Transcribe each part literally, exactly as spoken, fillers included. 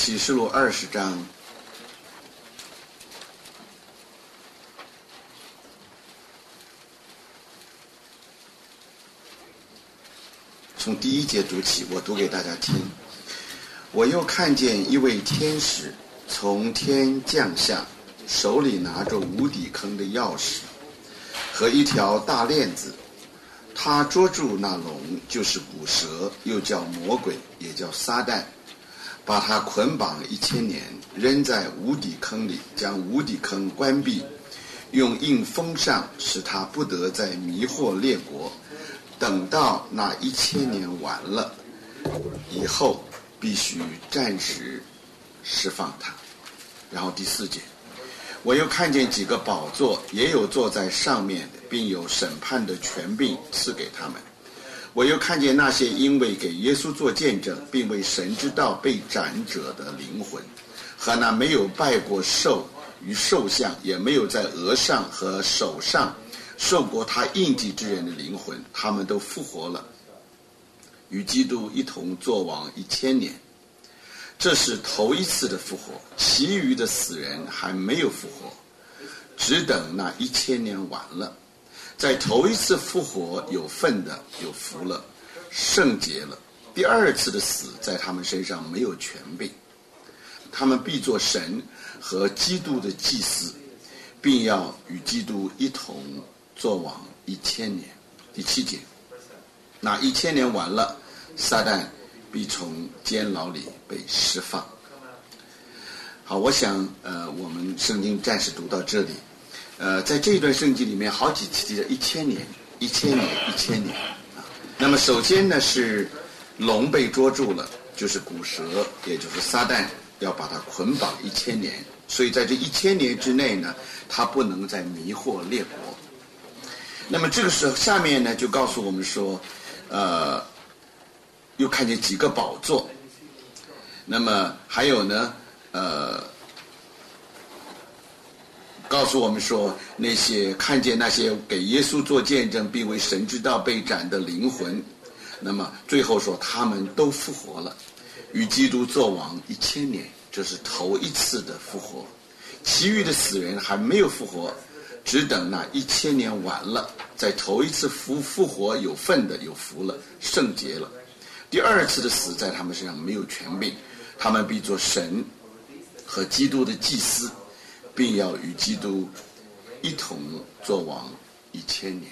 启示录二十章，从第一节读起，我读给大家听。我又看见一位天使从天降下，手里拿着无底坑的钥匙和一条大链子，他捉住那龙，就是古蛇，又叫魔鬼，也叫撒旦，把他捆绑一千年，扔在无底坑里，将无底坑关闭，用印封上，使他不得再迷惑列国。等到那一千年完了以后，必须暂时释放他。然后第四节，我又看见几个宝座，也有坐在上面的，并有审判的权柄赐给他们。我又看见那些因为给耶稣做见证，并为神之道被斩者的灵魂，和那没有拜过兽与兽像，也没有在额上和手上受过他印记之人的灵魂，他们都复活了，与基督一同作王一千年。这是头一次的复活，其余的死人还没有复活，只等那一千年完了。在头一次复活有份的有福了，圣洁了。第二次的死在他们身上没有权柄，他们必做神和基督的祭司，并要与基督一同作王一千年。第七节，那一千年完了，撒旦必从监牢里被释放。好，我想呃，我们圣经暂时读到这里。呃，在这一段圣经里面，好几次提了一千年、一千年、一千年啊。那么首先呢，是龙被捉住了，就是古蛇，也就是撒旦，要把它捆绑一千年。所以在这一千年之内呢，他不能再迷惑列国。那么这个时候，下面呢就告诉我们说，呃，又看见几个宝座。那么还有呢，呃。告诉我们说，那些看见那些给耶稣做见证并为神之道被斩的灵魂，那么最后说他们都复活了，与基督作王一千年，这是头一次的复活。其余的死人还没有复活，只等那一千年完了，在头一次复复活有份的有福了，圣洁了。第二次的死在他们身上没有权柄，他们必做神和基督的祭司，并要与基督一同作王一千年。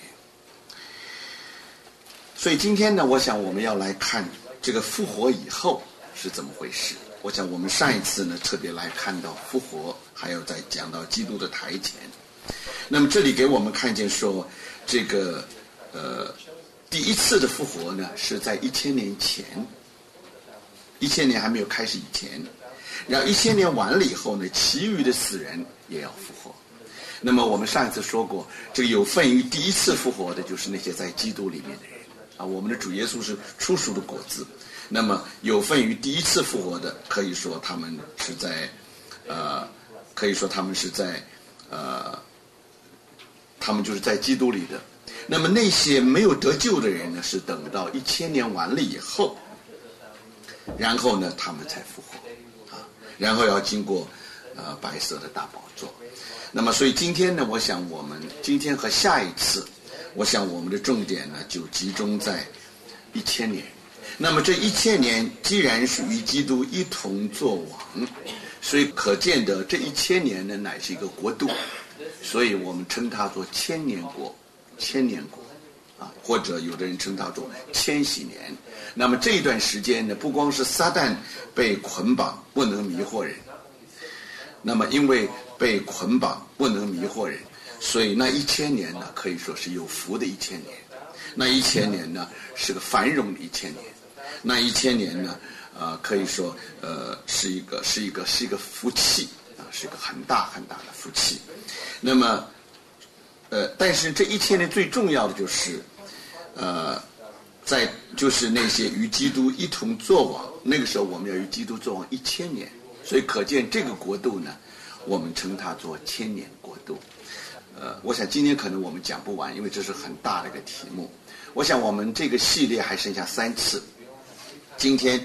所以今天呢，我想我们要来看这个复活以后是怎么回事。我想我们上一次呢特别来看到复活，还有再讲到基督的台前。那么这里给我们看见说，这个呃第一次的复活呢是在一千年前，一千年还没有开始以前。然后一千年完了以后呢，其余的死人也要复活。那么我们上一次说过，这个有份于第一次复活的，就是那些在基督里面的人啊。我们的主耶稣是初熟的果子，那么有份于第一次复活的，可以说他们是在，呃，可以说他们是在，呃，他们就是在基督里的。那么那些没有得救的人呢，是等到一千年完了以后，然后呢，他们才复活。然后要经过呃白色的大宝座。那么所以今天呢，我想我们今天和下一次，我想我们的重点呢就集中在一千年。那么这一千年既然是与基督一同作王，所以可见得这一千年呢乃是一个国度，所以我们称它做千年国，千年国啊，或者有的人称它做千禧年。那么这一段时间呢，不光是撒旦被捆绑不能迷惑人，那么因为被捆绑不能迷惑人，所以那一千年呢可以说是有福的一千年，那一千年呢是个繁荣的一千年，那一千年呢呃可以说呃是一个是一个是一个福气啊，是一个很大很大的福气。那么呃但是这一千年最重要的就是呃在就是那些与基督一同作王，那个时候我们要与基督作王一千年，所以可见这个国度呢，我们称它做千年国度。呃，我想今天可能我们讲不完，因为这是很大的一个题目。我想我们这个系列还剩下三次，今天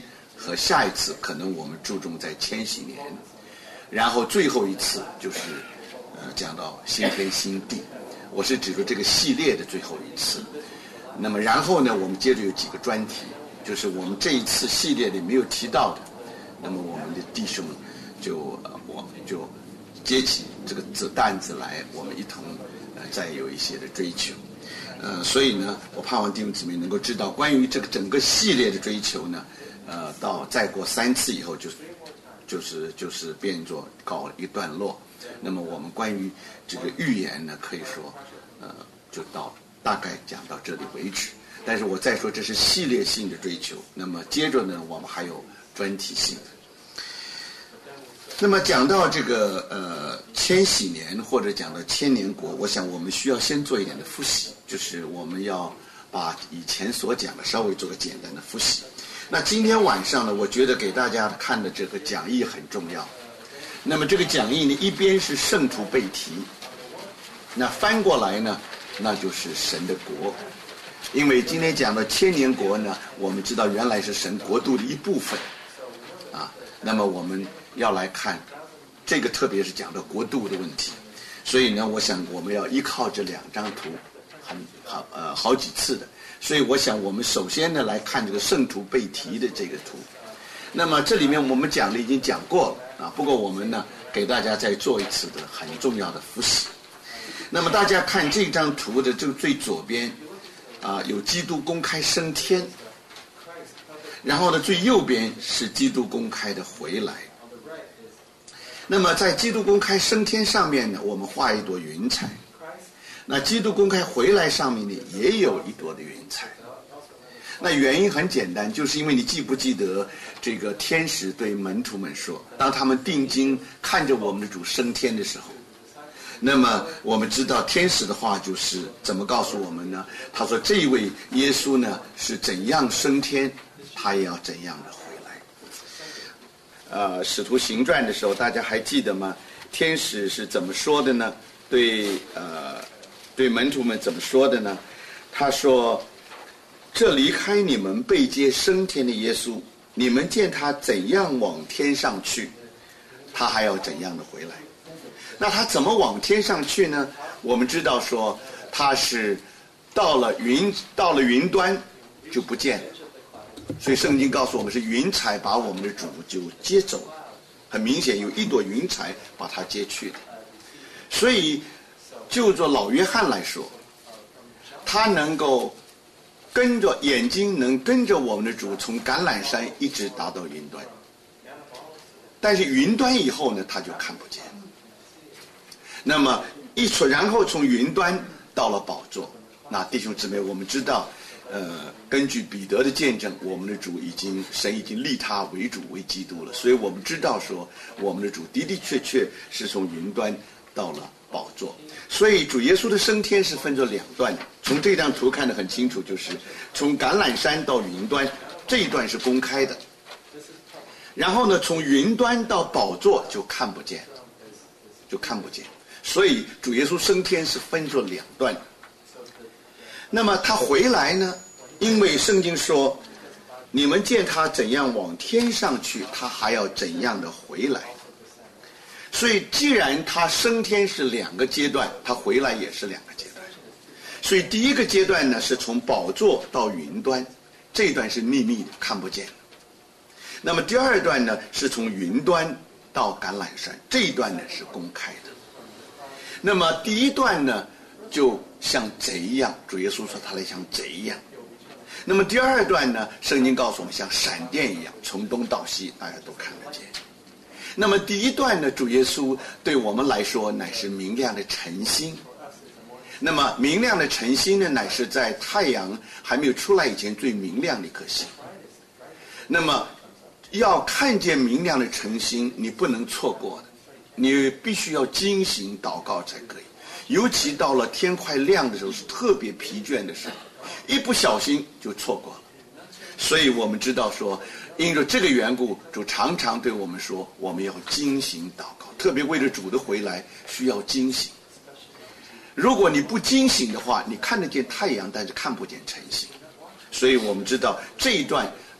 和下一次可能我们注重在千禧年，然后最后一次就是呃讲到新天新地，我是指出这个系列的最后一次。那么然后呢，我们接着有几个专题，就是我们这一次系列里没有提到的，那么我们的弟兄就呃我们就接起这个子担子来，我们一同呃再有一些的追求。呃，所以呢，我盼望弟兄姊妹能够知道，关于这个整个系列的追求呢，呃，到再过三次以后就，就是就是变作告一段落。那么我们关于这个预言呢，可以说，呃，就到大概讲到这里为止。但是我再说，这是系列性的追求。那么接着呢，我们还有专题性的。那么讲到这个呃千禧年或者讲到千年国，我想我们需要先做一点的复习，就是我们要把以前所讲的稍微做个简单的复习。那今天晚上呢，我觉得给大家看的这个讲义很重要。那么这个讲义呢，一边是圣徒被提，那翻过来呢，那就是神的国。因为今天讲的千年国呢，我们知道原来是神国度的一部分啊。那么我们要来看这个，特别是讲到国度的问题，所以呢，我想我们要依靠这两张图，很好呃好几次的。所以我想我们首先呢来看这个圣徒被提的这个图。那么这里面我们讲的已经讲过了啊，不过我们呢给大家再做一次的很重要的复习。那么大家看这张图的这个最左边啊，有基督公开升天。然后呢，最右边是基督公开的回来。那么在基督公开升天上面呢，我们画一朵云彩。那基督公开回来上面呢，也有一朵的云彩。那原因很简单，就是因为你记不记得这个天使对门徒们说，当他们定睛看着我们的主升天的时候，那么我们知道天使的话就是怎么告诉我们呢？他说这一位耶稣呢是怎样升天，他也要怎样的回来。呃，使徒行传的时候，大家还记得吗？天使是怎么说的呢？对呃，对门徒们怎么说的呢？他说：“这离开你们被接升天的耶稣，你们见他怎样往天上去，他还要怎样的回来。”那他怎么往天上去呢？我们知道说他是到了云到了云端就不见了。所以圣经告诉我们是云彩把我们的主就接走了，很明显有一朵云彩把他接去的。所以就做老约翰来说，他能够跟着眼睛能跟着我们的主从橄榄山一直达到云端，但是云端以后呢，他就看不见。那么一从然后从云端到了宝座。那弟兄姊妹，我们知道呃，根据彼得的见证，我们的主已经神已经立他为主为基督了，所以我们知道说我们的主的的确确是从云端到了宝座。所以主耶稣的升天是分作两段的，从这张图看得很清楚，就是从橄榄山到云端这一段是公开的，然后呢从云端到宝座就看不见就看不见。所以主耶稣升天是分作两段。那么他回来呢，因为圣经说你们见他怎样往天上去，他还要怎样的回来。所以既然他升天是两个阶段，他回来也是两个阶段。所以第一个阶段呢是从宝座到云端，这一段是秘密的，看不见的。那么第二段呢是从云端到橄榄山，这一段呢是公开的。那么第一段呢就像贼一样，主耶稣说他来像贼一样。那么第二段呢，圣经告诉我们像闪电一样，从东到西大家都看得见。那么第一段呢，主耶稣对我们来说乃是明亮的晨星。那么明亮的晨星呢，乃是在太阳还没有出来以前最明亮的一颗星。那么要看见明亮的晨星，你不能错过的，你必须要精行祷告才可以。尤其到了天快亮的时候，是特别疲倦的时候，一不小心就错过了。所以我们知道说，因着这个缘故，主常常对我们说，我们要精行祷告，特别为了主的回来需要精行。如果你不精行的话，你看得见太阳，但是看不见晨星。所以我们知道这一段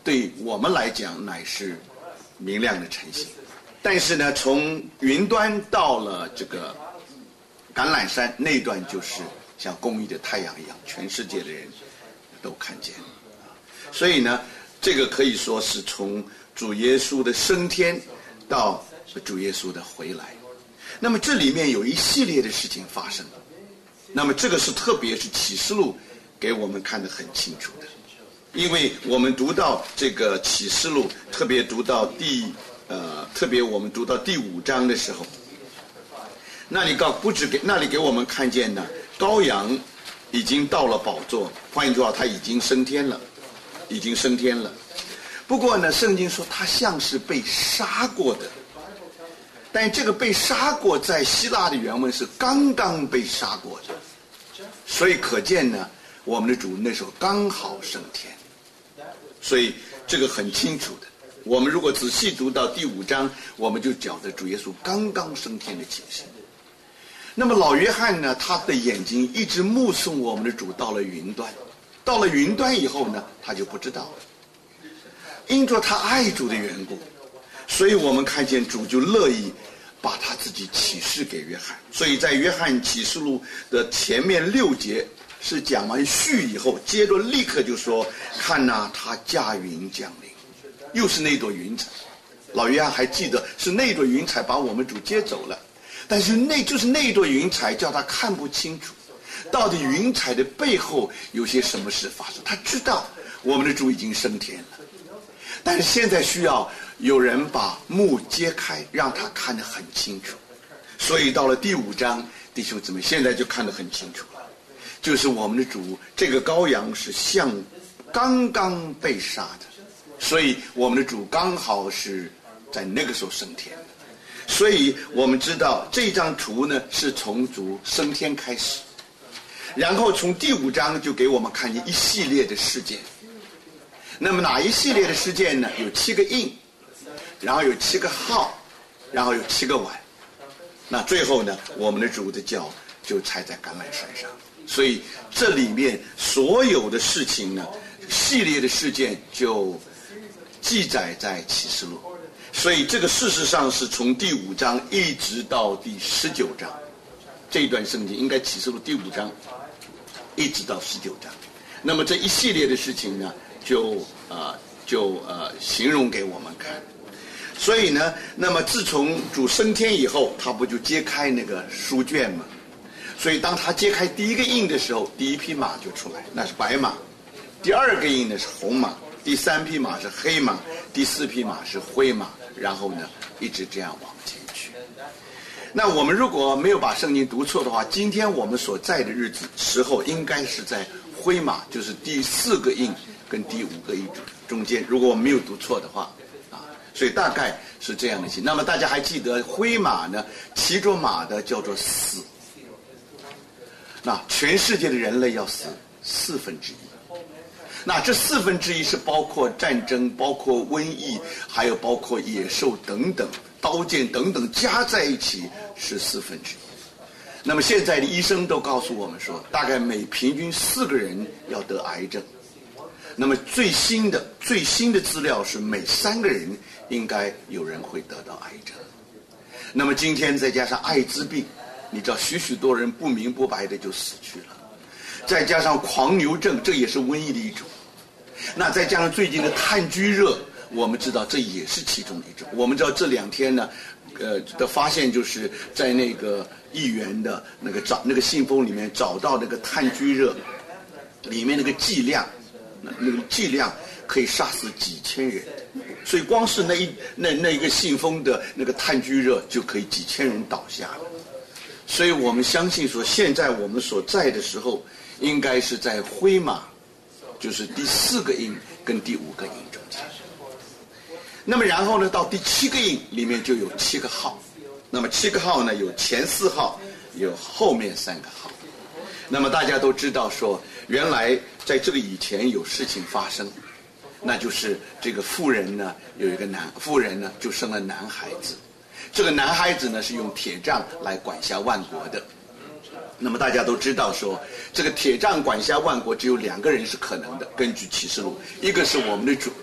对我们来讲乃是明亮的晨星。但是呢，从云端到了这个橄榄山那段，就是像公义的太阳一样，全世界的人都看见。所以呢，这个可以说是从主耶稣的升天到主耶稣的回来。那么这里面有一系列的事情发生，那么这个是特别是启示录给我们看得很清楚的。因为我们读到这个启示录，特别读到第呃，特别我们读到第五章的时候，那里告不止给那里给我们看见呢，羔羊已经到了宝座，换句话，他已经升天了，已经升天了。不过呢，圣经说他像是被杀过的，但这个被杀过在希腊的原文是刚刚被杀过的，所以可见呢，我们的主那时候刚好升天，所以这个很清楚的。我们如果仔细读到第五章，我们就讲的主耶稣刚刚升天的情形。那么老约翰呢，他的眼睛一直目送我们的主到了云端，到了云端以后呢，他就不知道了。因着他爱主的缘故，所以我们看见主就乐意把他自己启示给约翰。所以在约翰启示录的前面六节是讲完序以后，接着立刻就说：看哪、啊，他驾云降临。又是那朵云彩，老约翰还记得是那朵云彩把我们主接走了，但是那就是那朵云彩叫他看不清楚，到底云彩的背后有些什么事发生。他知道我们的主已经升天了，但是现在需要有人把幕揭开，让他看得很清楚。所以到了第五章，弟兄姊妹，现在就看得很清楚了，就是我们的主这个羔羊是像刚刚被杀的。所以我们的主刚好是在那个时候升天的，所以我们知道这张图呢是从主升天开始，然后从第五章就给我们看见一系列的事件。那么哪一系列的事件呢？有七个印，然后有七个号，然后有七个碗。那最后呢，我们的主的脚就踩在橄榄山上。所以这里面所有的事情呢，系列的事件就记载在启示录，所以这个事实上是从第五章一直到第十九章，这一段圣经应该启示录第五章一直到十九章。那么这一系列的事情呢，就呃就呃形容给我们看。所以呢，那么自从主升天以后，他不就揭开那个书卷吗？所以当他揭开第一个印的时候，第一匹马就出来，那是白马；第二个印呢是红马。第三匹马是黑马，第四匹马是灰马，然后呢，一直这样往前去。那我们如果没有把圣经读错的话，今天我们所在的日子时候，应该是在灰马，就是第四个印跟第五个印中间。如果我们没有读错的话，啊，所以大概是这样的情。那么大家还记得灰马呢？骑着马的叫做死。那全世界的人类要死四分之一。那这四分之一是包括战争，包括瘟疫，还有包括野兽等等，刀剑等等加在一起是四分之一。那么现在的医生都告诉我们说，大概每平均四个人要得癌症。那么最新的最新的资料是每三个人应该有人会得到癌症。那么今天再加上艾滋病，你知道许许多人不明不白的就死去了。再加上狂牛症，这也是瘟疫的一种。那再加上最近的炭疽热，我们知道这也是其中的一种。我们知道这两天呢，呃的发现就是在那个议员的那个找那个信封里面找到那个炭疽热里面那个剂量，那那个剂量可以杀死几千人，所以光是那一那那一个信封的那个炭疽热就可以几千人倒下了。所以我们相信说，现在我们所在的时候，应该是在灰马，就是第四个印跟第五个印中间。那么然后呢，到第七个印里面就有七个号。那么七个号呢，有前四号，有后面三个号。那么大家都知道说，原来在这个以前有事情发生，那就是这个妇人呢有一个男妇人呢就生了男孩子。这个男孩子呢是用铁杖来管辖万国的。那么大家都知道说，这个铁杖管辖万国只有两个人是可能的，根据启示录，一个是我们的主，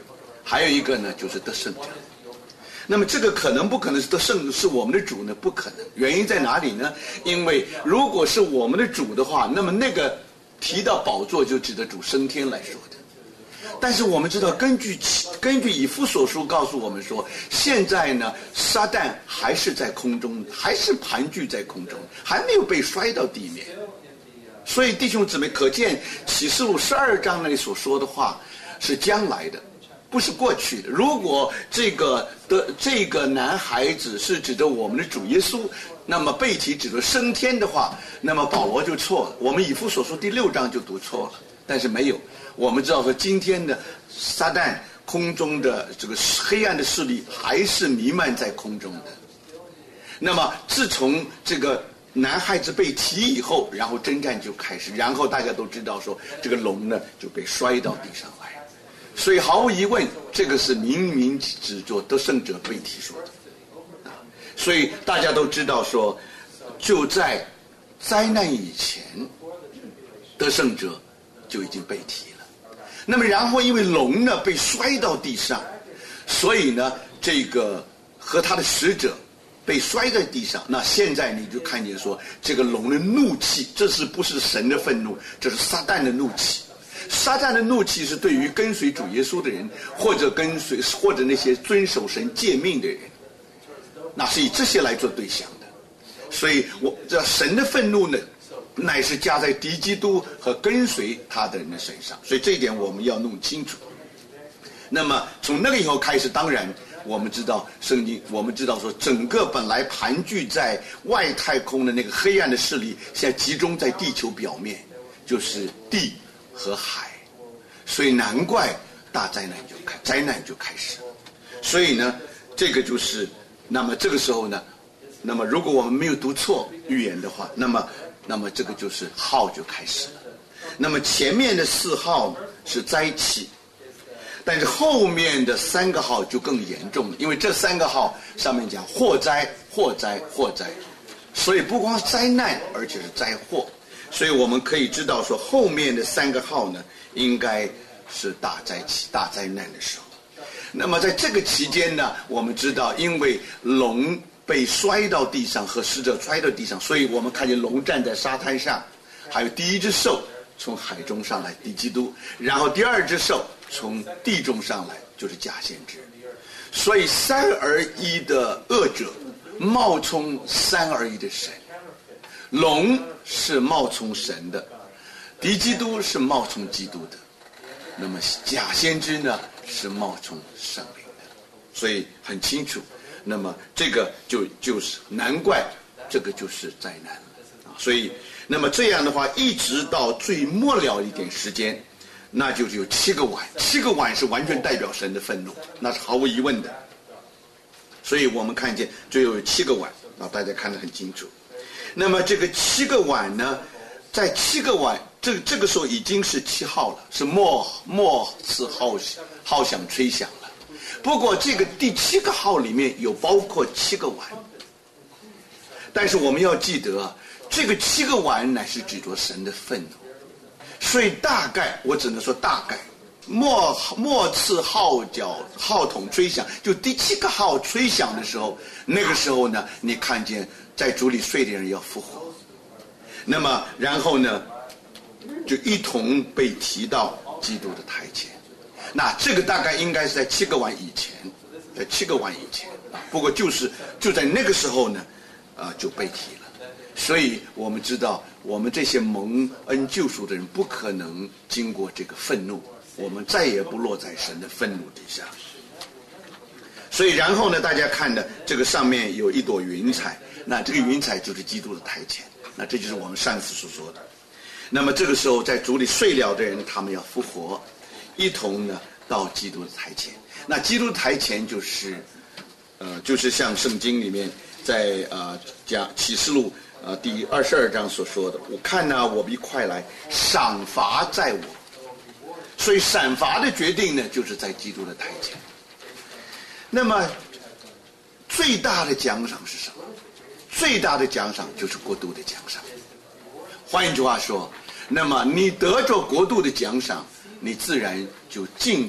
还有一个呢就是得胜者。那么这个可能不可能是得胜是我们的主呢？不可能。原因在哪里呢？因为如果是我们的主的话，那么那个提到宝座就指的主升天来说的。但是我们知道，根据根据以弗所书告诉我们说，现在呢，撒旦还是在空中，还是盘踞在空中，还没有被摔到地面。所以弟兄姊妹，可见启示录十二章那里所说的话是将来的，不是过去的。如果这个的这个男孩子是指着我们的主耶稣，那么被提指着升天的话，那么保罗就错了。我们以弗所书第六章就读错了，但是没有。我们知道说，今天的撒旦空中的这个黑暗的势力还是弥漫在空中的。那么自从这个男孩子被提以后，然后征战就开始，然后大家都知道说，这个龙呢就被摔到地上来。所以毫无疑问，这个是明明指着得胜者被提说的。所以大家都知道说，就在灾难以前，得胜者就已经被提了。那么然后因为龙呢被摔到地上，所以呢这个和他的使者被摔在地上。那现在你就看见说，这个龙的怒气，这是不是神的愤怒？这是撒旦的怒气。撒旦的怒气是对于跟随主耶稣的人，或者跟随或者那些遵守神诫命的人，那是以这些来做对象的。所以我这神的愤怒呢，乃是加在敌基督和跟随他的人的身上。所以这一点我们要弄清楚。那么从那个以后开始，当然我们知道圣经，我们知道说，整个本来盘踞在外太空的那个黑暗的势力，现在集中在地球表面，就是地和海。所以难怪大灾难就开灾难就开始了。所以呢，这个就是那么这个时候呢，那么如果我们没有读错预言的话，那么那么这个就是号就开始了。那么前面的四号是灾气，但是后面的三个号就更严重了，因为这三个号上面讲祸灾祸灾祸灾，所以不光是灾难，而且是灾祸。所以我们可以知道说，后面的三个号呢，应该是大灾期、大灾难的时候。那么在这个期间呢，我们知道，因为龙被摔到地上和使者摔到地上，所以我们看见龙站在沙滩上，还有第一只兽从海中上来，敌基督，然后第二只兽从地中上来，就是假先知。所以三而一的恶者冒充三而一的神，龙是冒充神的，敌基督是冒充基督的，那么假先知呢是冒充圣灵的。所以很清楚，那么这个就就是难怪这个就是灾难了。所以那么这样的话，一直到最末了一点时间，那就是有七个碗，七个碗是完全代表神的愤怒，那是毫无疑问的。所以我们看见最后有七个碗啊，大家看得很清楚。那么这个七个碗呢，在七个碗这这个时候已经是七号了，是末末次号号响吹响了。不过这个第七个号里面有包括七个碗，但是我们要记得，这个七个碗乃是指着神的愤怒。所以大概我只能说大概末末次号角号筒吹响，就第七个号吹响的时候，那个时候呢，你看见在主里睡的人要复活，那么然后呢就一同被提到基督的台前。那这个大概应该是在七个碗以前，在七个碗以前啊。不过就是就在那个时候呢，啊就被提了。所以我们知道，我们这些蒙恩救赎的人不可能经过这个愤怒，我们再也不落在神的愤怒底下。所以然后呢，大家看的这个上面有一朵云彩，那这个云彩就是基督的台前，那这就是我们上次所说的。那么这个时候在主里睡了的人，他们要复活，一同呢到基督的台前。那基督的台前就是呃就是像圣经里面在呃讲启示录呃第二十二章所说的，我看呢、啊、我必快来，赏罚在我。所以赏罚的决定呢，就是在基督的台前。那么最大的奖赏是什么？最大的奖赏就是国度的奖赏。换一句话说，那么你得着国度的奖赏，你自然就进到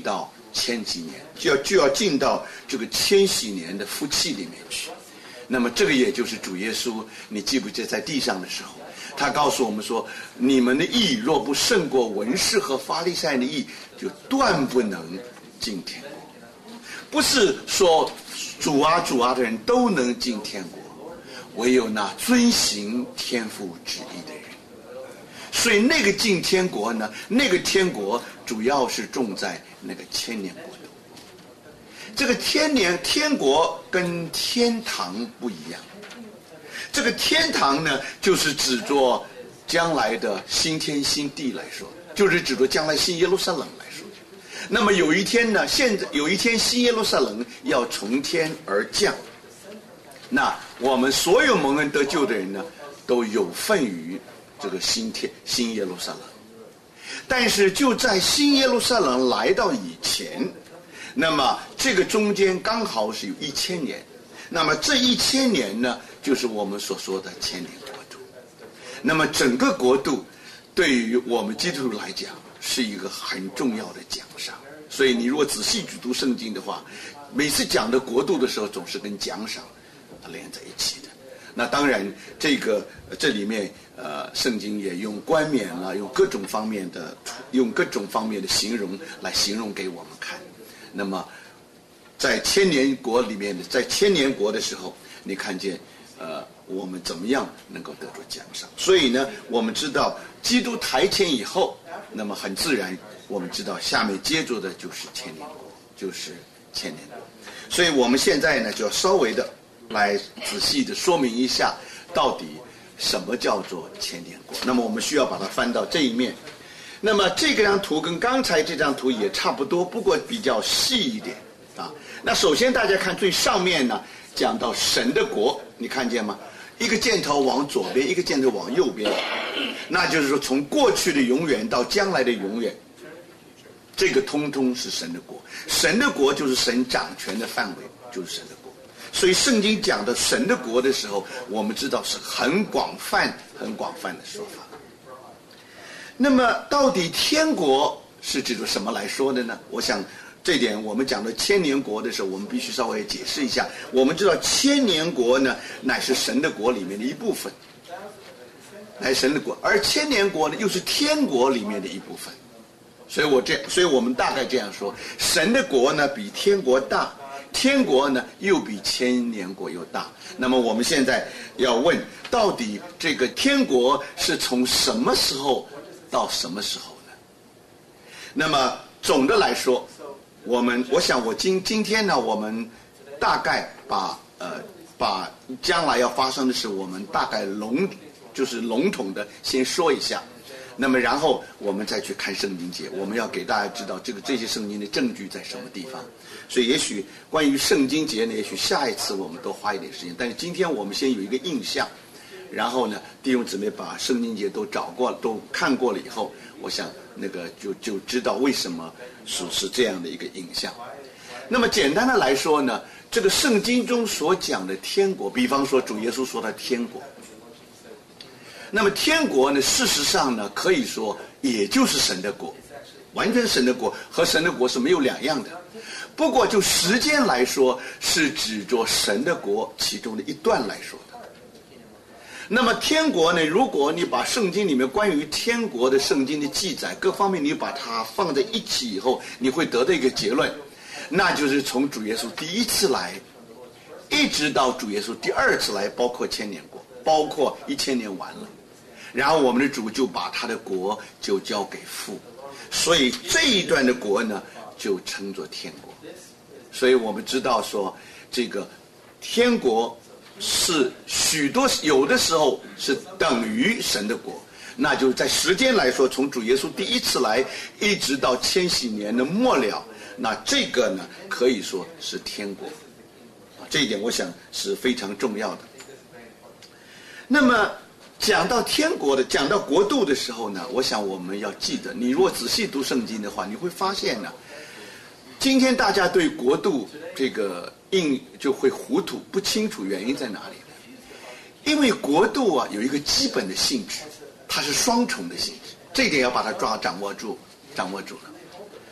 千禧年，就要就要进到这个千禧年的福气里面去。那么这个也就是主耶稣，你记不记得在地上的时候，他告诉我们说，你们的义若不胜过文士和法利赛人的义，就断不能进天国。不是说主啊主啊的人都能进天国，唯有那遵行天父旨意的人。所以那个进天国呢，那个天国主要是种在那个千年国度。这个天年天国跟天堂不一样，这个天堂呢，就是指着将来的新天新地来说，就是指着将来新耶路撒冷来说。那么有一天呢，现在有一天新耶路撒冷要从天而降，那我们所有蒙恩得救的人呢，都有份于这个新天新耶路撒冷。但是就在新耶路撒冷来到以前，那么这个中间刚好是有一千年，那么这一千年呢，就是我们所说的千年国度。那么整个国度对于我们基督徒来讲是一个很重要的奖赏。所以你如果仔细去读圣经的话，每次讲的国度的时候，总是跟奖赏连在一起的。那当然这个这里面呃，圣经也用冠冕了，用各种方面的用各种方面的形容来形容给我们看。那么在千年国里面的，在千年国的时候，你看见呃我们怎么样能够得着奖赏。所以呢，我们知道基督台前以后，那么很自然我们知道下面接着的就是千年国，就是千年国。所以我们现在呢，就要稍微的来仔细的说明一下到底什么叫做千年国。那么我们需要把它翻到这一面。那么这张图跟刚才这张图也差不多，不过比较细一点啊。那首先大家看最上面呢，讲到神的国，你看见吗？一个箭头往左边，一个箭头往右边，那就是说从过去的永远到将来的永远，这个通通是神的国。神的国就是神掌权的范围，就是神的国。所以圣经讲的神的国的时候，我们知道是很广泛很广泛的说法。那么到底天国是指着什么来说的呢？我想这点我们讲的千年国的时候，我们必须稍微解释一下。我们知道千年国呢，乃是神的国里面的一部分，乃是神的国，而千年国呢，又是天国里面的一部分。所以我这，所以我们大概这样说：神的国呢比天国大，天国呢又比千年国又大。那么我们现在要问，到底这个天国是从什么时候到什么时候呢？那么总的来说，我们我想我今今天呢，我们大概把呃把将来要发生的事，我们大概笼就是笼统的先说一下。那么然后我们再去看圣经节，我们要给大家知道这个这些圣经的证据在什么地方。所以也许关于圣经节呢，也许下一次我们多花一点时间，但是今天我们先有一个印象。然后呢，弟兄姊妹把圣经节都找过了，都看过了以后，我想那个就就知道为什么是是这样的一个印象。那么简单的来说呢，这个圣经中所讲的天国，比方说主耶稣说的天国，那么天国呢，事实上呢，可以说也就是神的国，完全神的国，和神的国是没有两样的。不过就时间来说，是指着神的国其中的一段来说的。那么天国呢，如果你把圣经里面关于天国的圣经的记载各方面你把它放在一起以后，你会得到一个结论，那就是从主耶稣第一次来一直到主耶稣第二次来，包括千年国，包括一千年完了，然后我们的主就把他的国就交给父，所以这一段的国呢就称作天国。所以我们知道说这个天国是许多有的时候是等于神的国，那就是在时间来说，从主耶稣第一次来一直到千禧年的末了，那这个呢可以说是天国，这一点我想是非常重要的。那么讲到天国的，讲到国度的时候呢，我想我们要记得，你如果仔细读圣经的话，你会发现呢，今天大家对国度这个印就会糊涂不清楚，原因在哪里呢？因为国度啊有一个基本的性质，它是双重的性质，这一点要把它抓掌握住掌握住了。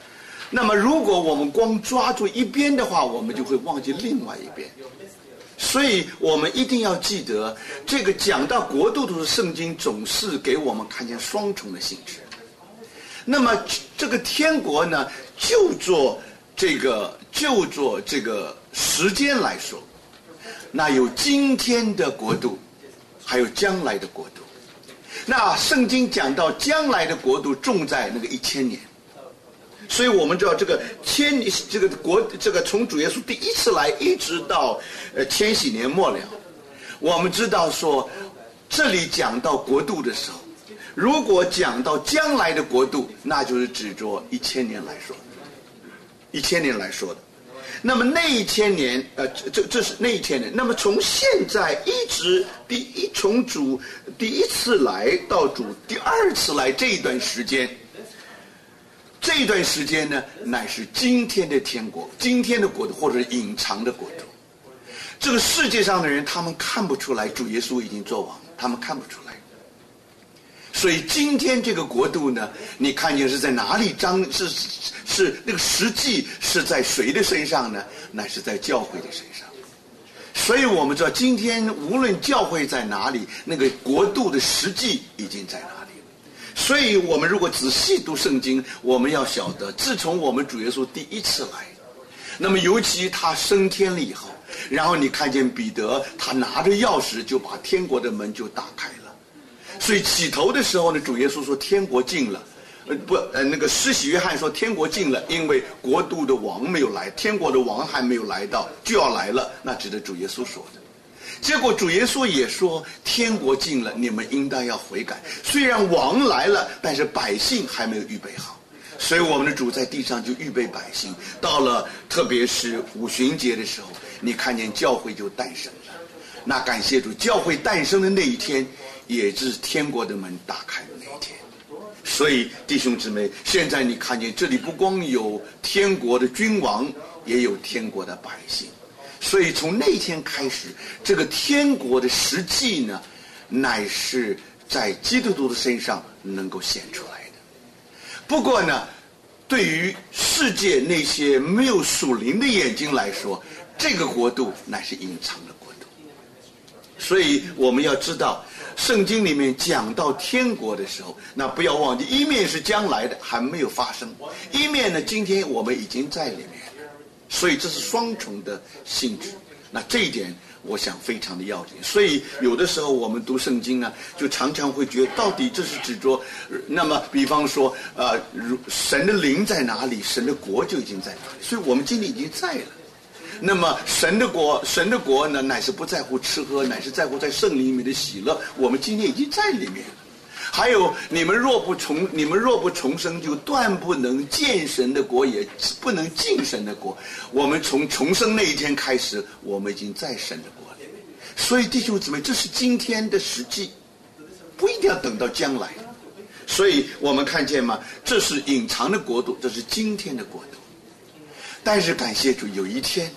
那么如果我们光抓住一边的话，我们就会忘记另外一边。所以我们一定要记得，这个讲到国度的圣经总是给我们看见双重的性质。那么这个天国呢，就做这个就做这个时间来说，那有今天的国度，还有将来的国度。那圣经讲到将来的国度重在那个一千年，所以我们知道这个千这个国这个从主耶稣第一次来一直到呃千禧年末了，我们知道说这里讲到国度的时候，如果讲到将来的国度，那就是指着一千年来说，一千年来说的。那么那一千年，呃，这这是那一千年。那么从现在一直第一从主第一次来到主第二次来这一段时间，这一段时间呢，乃是今天的天国，今天的国度或者隐藏的国度。这个世界上的人，他们看不出来主耶稣已经做王，他们看不出来。所以今天这个国度呢，你看见是在哪里彰是是那个实际是在谁的身上呢？乃是在教会的身上。所以我们知道今天无论教会在哪里，那个国度的实际已经在哪里。所以我们如果仔细读圣经，我们要晓得，自从我们主耶稣第一次来，那么尤其他升天了以后，然后你看见彼得他拿着钥匙就把天国的门就打开了。所以起头的时候呢，主耶稣说天国近了，呃不呃那个施洗约翰说天国近了，因为国度的王没有来，天国的王还没有来到，就要来了，那指的主耶稣说的。结果主耶稣也说天国近了，你们应当要悔改。虽然王来了，但是百姓还没有预备好，所以我们的主在地上就预备百姓。到了特别是五旬节的时候，你看见教会就诞生了。那感谢主，教会诞生的那一天，也是天国的门打开的那一天。所以弟兄姊妹，现在你看见这里不光有天国的君王，也有天国的百姓。所以从那一天开始，这个天国的实际呢，乃是在基督徒的身上能够显出来的。不过呢，对于世界那些没有属灵的眼睛来说，这个国度乃是隐藏的国度。所以我们要知道，圣经里面讲到天国的时候，那不要忘记，一面是将来的，还没有发生；一面呢，今天我们已经在里面了。所以这是双重的性质。那这一点我想非常的要紧。所以有的时候我们读圣经呢，就常常会觉得到底这是指着，那么比方说呃，神的灵在哪里，神的国就已经在哪里。所以我们今天已经在了。那么神的国，神的国呢，乃是不在乎吃喝，乃是在乎在圣灵里面的喜乐。我们今天已经在里面了。还有，你们若不重，你们若不重生，就断不能见神的国，也不能进神的国。我们从重生那一天开始，我们已经在神的国里。所以弟兄姊妹，这是今天的实际，不一定要等到将来。所以我们看见吗？这是隐藏的国度，这是今天的国度。但是感谢主，有一天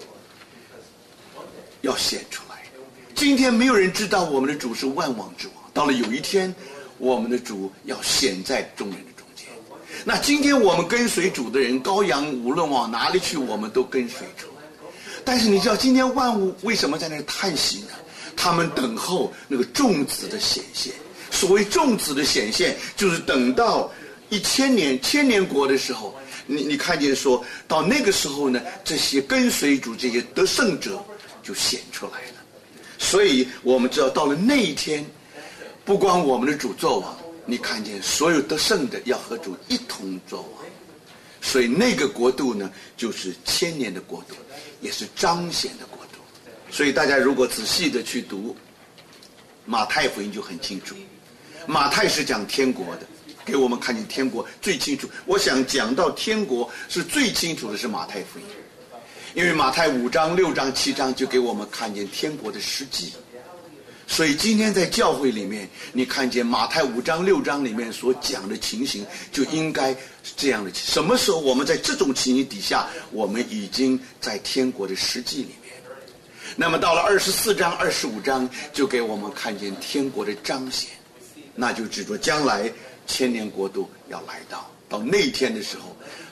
要显出来。今天没有人知道我们的主是万王之王，到了有一天，我们的主要显在众人的中间。那今天我们跟随主的人，羔羊无论往哪里去，我们都跟随主。但是你知道今天万物为什么在那叹息呢？他们等候那个众子的显现。所谓众子的显现，就是等到一千年千年国的时候，你你看见说到那个时候呢，这些跟随主这些得胜者就显出来了。所以我们知道到了那一天，不光我们的主作王，你看见所有得胜的要和主一同作王。所以那个国度呢，就是千年的国度，也是彰显的国度。所以大家如果仔细的去读马太福音就很清楚，马太是讲天国的，给我们看见天国最清楚。我想讲到天国是最清楚的是马太福音，因为马太五章六章七章就给我们看见天国的实际。所以今天在教会里面，你看见马太五章六章里面所讲的情形，就应该是这样的。什么时候我们在这种情形底下，我们已经在天国的实际里面。那么到了二十四章二十五章，就给我们看见天国的彰显，那就指着将来千年国度要来到，到那天的时候，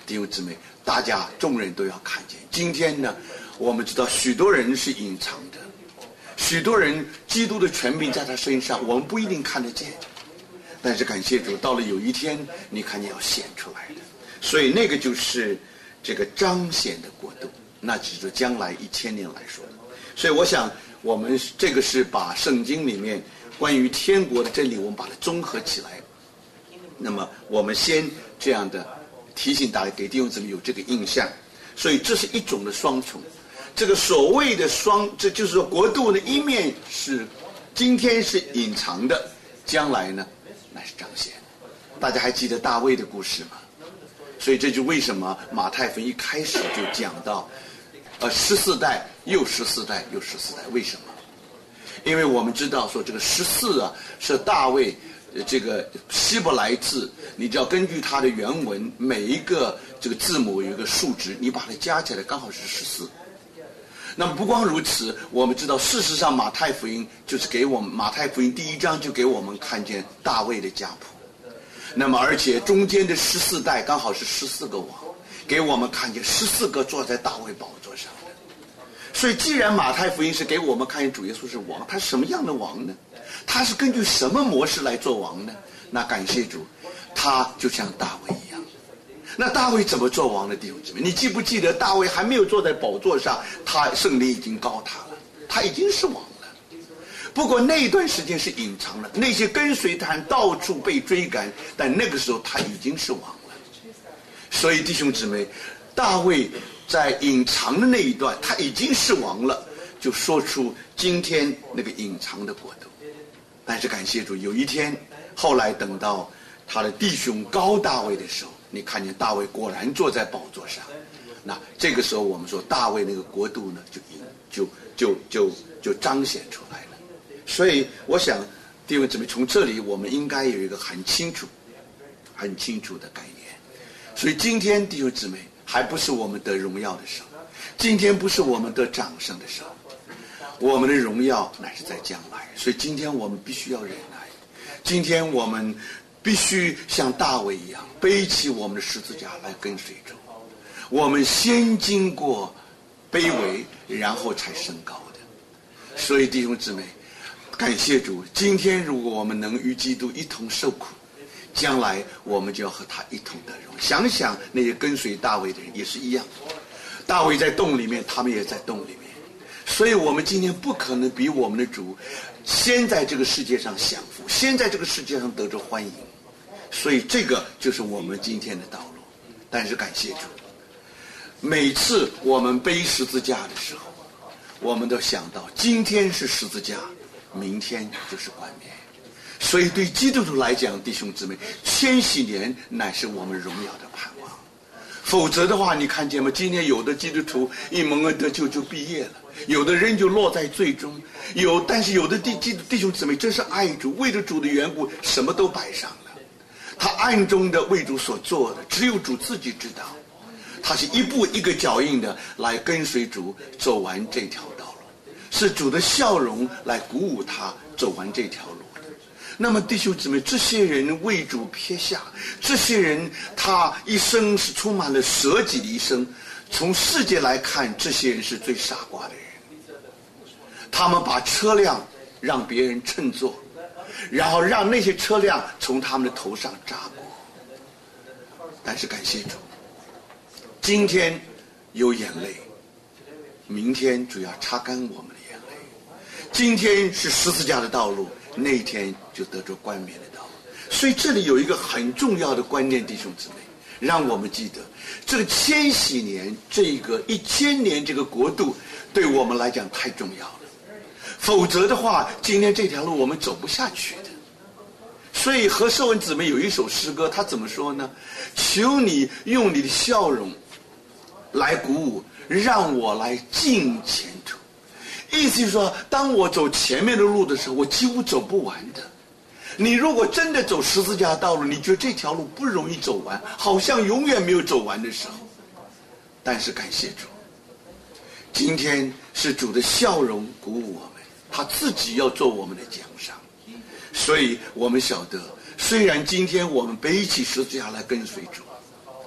弟兄姊妹，大家众人都要看见。今天呢，我们知道许多人是隐藏的，许多人基督的权柄在他身上，我们不一定看得见。但是感谢主，到了有一天，你看你要显出来的，所以那个就是这个彰显的国度，那只是将来一千年来说的。所以我想，我们这个是把圣经里面关于天国的真理，我们把它综合起来。那么我们先这样的提醒大家，给弟兄姊妹有这个印象。所以这是一种的双重。这个所谓的双，这就是说国度的一面是今天是隐藏的，将来呢那是彰显。大家还记得大卫的故事吗？所以这就为什么马太福音一开始就讲到呃十四代又十四代又十四代。为什么？因为我们知道说这个十四啊是大卫这个希伯来字，你只要根据它的原文，每一个这个字母有一个数值，你把它加起来刚好是十四。那么不光如此，我们知道事实上马太福音就是给我们马太福音第一章就给我们看见大卫的家谱。那么而且中间的十四代刚好是十四个王，给我们看见十四个坐在大卫宝座上的。所以既然马太福音是给我们看见主耶稣是王，他是什么样的王呢？他是根据什么模式来做王呢？那感谢主，他就像大卫一样。那大卫怎么做王的，弟兄姊妹？你记不记得大卫还没有坐在宝座上，他圣灵已经高他了，他已经是王了。不过那一段时间是隐藏了，那些跟随他到处被追赶，但那个时候他已经是王了。所以弟兄姊妹，大卫在隐藏的那一段他已经是王了，就说出今天那个隐藏的国度。但是感谢主，有一天后来等到他的弟兄高大卫的时候，你看见大卫果然坐在宝座上，那这个时候我们说大卫那个国度呢就就就就就彰显出来了。所以我想弟兄姊妹，从这里我们应该有一个很清楚很清楚的概念。所以今天弟兄姊妹还不是我们得荣耀的时候，今天不是我们得掌声的时候，我们的荣耀乃是在将来。所以今天我们必须要忍耐，今天我们必须像大卫一样背起我们的十字架来跟随主。我们先经过卑微，然后才升高的。所以弟兄姊妹，感谢主，今天如果我们能与基督一同受苦，将来我们就要和他一同得荣。想想那些跟随大卫的人也是一样，大卫在洞里面，他们也在洞里面。所以我们今天不可能比我们的主先在这个世界上享福，先在这个世界上得着欢迎。所以这个就是我们今天的道路。但是感谢主，每次我们背十字架的时候，我们都想到今天是十字架，明天就是冠冕。所以对基督徒来讲，弟兄姊妹，千禧年乃是我们荣耀的盼望。否则的话，你看见吗？今天有的基督徒一蒙恩得救就毕业了，有的人就落在最终，有但是有的弟弟弟兄姊妹真是爱主，为了主的缘故什么都摆上了，他暗中的为主所做的只有主自己知道，他是一步一个脚印的来跟随主走完这条道路，是主的笑容来鼓舞他走完这条路。那么弟兄姊妹，这些人为主撇下，这些人他一生是充满了舍己的一生。从世界来看，这些人是最傻瓜的人。他们把车辆让别人乘坐，然后让那些车辆从他们的头上扎过。但是感谢主，今天有眼泪，明天主要擦干我们的眼泪。今天是十字架的道路，那一天就得着冠冕的道路。所以这里有一个很重要的观念，弟兄姊妹，让我们记得这个千禧年，这个一千年这个国度对我们来讲太重要了。否则的话，今天这条路我们走不下去的。所以何寿文姊妹有一首诗歌，他怎么说呢？求你用你的笑容来鼓舞，让我来进前途。意思是说，当我走前面的路的时候，我几乎走不完的。你如果真的走十字架道路，你觉得这条路不容易走完，好像永远没有走完的时候。但是感谢主，今天是主的笑容鼓舞我们，他自己要做我们的奖赏。所以我们晓得，虽然今天我们背起十字架来跟随主，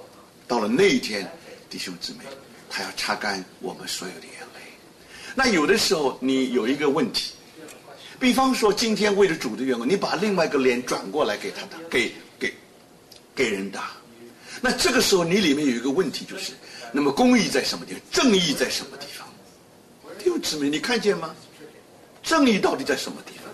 到了那一天，弟兄姊妹，他要擦干我们所有的眼泪。那有的时候你有一个问题，比方说今天为了主的缘故，你把另外一个脸转过来给他打，给给给人打，那这个时候你里面有一个问题，就是那么公义在什么地方，正义在什么地方？弟兄姊妹，你看见吗？正义到底在什么地方？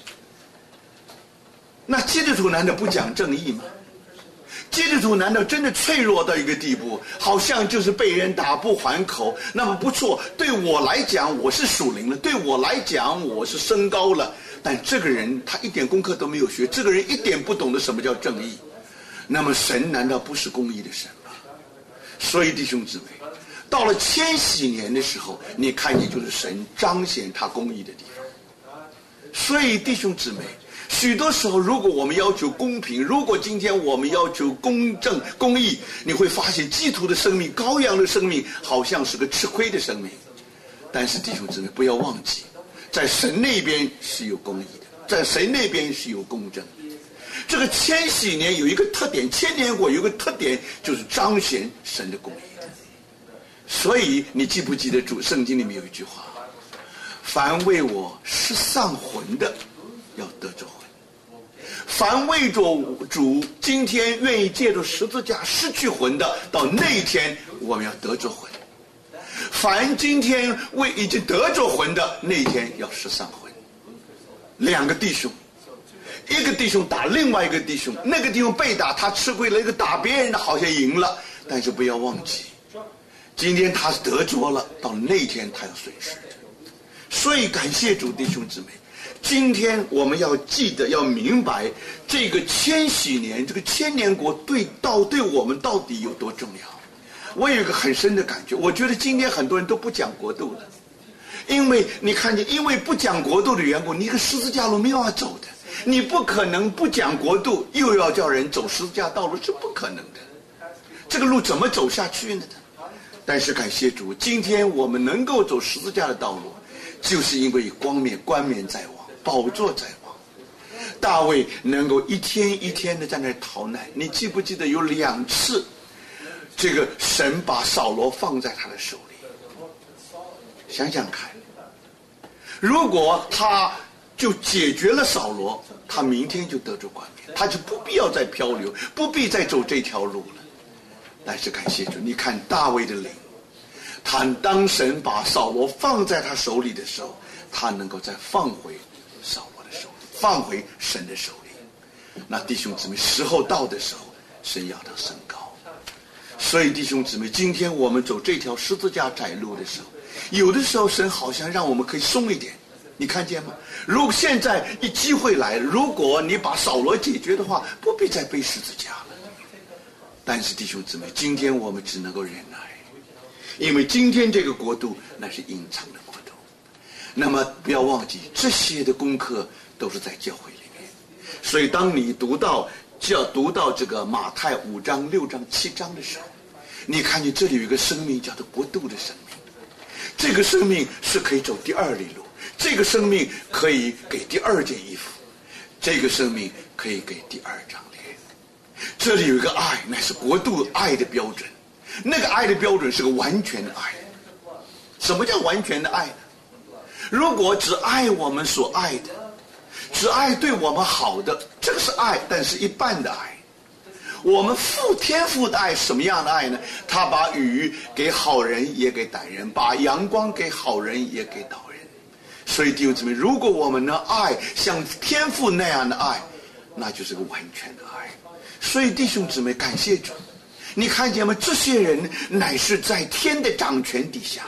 那基督徒难道不讲正义吗？基督徒难道真的脆弱到一个地步，好像就是被人打不还口？那么不错，对我来讲我是属灵了，对我来讲我是升高了，但这个人他一点功课都没有学，这个人一点不懂得什么叫正义。那么神难道不是公义的神吗？所以弟兄姊妹，到了千禧年的时候，你看见就是神彰显他公义的地方。所以弟兄姊妹，许多时候如果我们要求公平，如果今天我们要求公正公义，你会发现基督的生命，羔羊的生命好像是个吃亏的生命。但是弟兄姊妹不要忘记，在神那边是有公义的，在神那边是有公正。这个千禧年有一个特点，千年国有一个特点，就是彰显神的公义的。所以你记不记得主圣经里面有一句话，凡为我失丧魂的要得着魂，凡为着主今天愿意借着十字架失去魂的，到那一天我们要得着魂。凡今天为已经得着魂的，那一天要失丧魂。两个弟兄，一个弟兄打另外一个弟兄，那个弟兄被打，他吃亏了；一个打别人的好像赢了，但是不要忘记，今天他是得着了，到那一天他要损失的。所以感谢主，弟兄姊妹，今天我们要记得，要明白这个千禧年，这个千年国对到对我们到底有多重要。我有一个很深的感觉，我觉得今天很多人都不讲国度了，因为你看见，因为不讲国度的缘故，你一个十字架路没有要走的，你不可能不讲国度又要叫人走十字架道路，是不可能的。这个路怎么走下去呢？但是感谢主，今天我们能够走十字架的道路，就是因为光冕冠冕在望，宝座在望。大卫能够一天一天的在那逃难，你记不记得有两次这个神把扫罗放在他的手里？想想看，如果他就解决了扫罗，他明天就得着冠冕，他就不必要再漂流，不必再走这条路了。但是感谢主，你看大卫的灵，他当神把扫罗放在他手里的时候，他能够再放回扫罗的手里，放回神的手里。那弟兄姊妹，时候到的时候，神要他升高。所以弟兄姊妹，今天我们走这条十字架窄路的时候，有的时候神好像让我们可以松一点，你看见吗？如果现在一机会来，如果你把扫罗解决的话，不必再背十字架了。但是弟兄姊妹，今天我们只能够忍耐，因为今天这个国度那是隐藏的国度。那么不要忘记，这些的功课都是在教会里面。所以当你读到就要读到这个马太五章六章七章的时候，你看见这里有一个生命叫做国度的生命，这个生命是可以走第二里路，这个生命可以给第二件衣服，这个生命可以给第二张脸。这里有一个爱，乃是国度爱的标准，那个爱的标准是个完全的爱。什么叫完全的爱呢？如果只爱我们所爱的，只爱对我们好的，这个是爱，但是一半的爱。我们父天父的爱什么样的爱呢？他把雨给好人也给歹人，把阳光给好人也给歹人。所以弟兄姊妹，如果我们的爱像天父那样的爱，那就是个完全的爱。所以弟兄姊妹，感谢主，你看见吗？这些人乃是在天的掌权底下。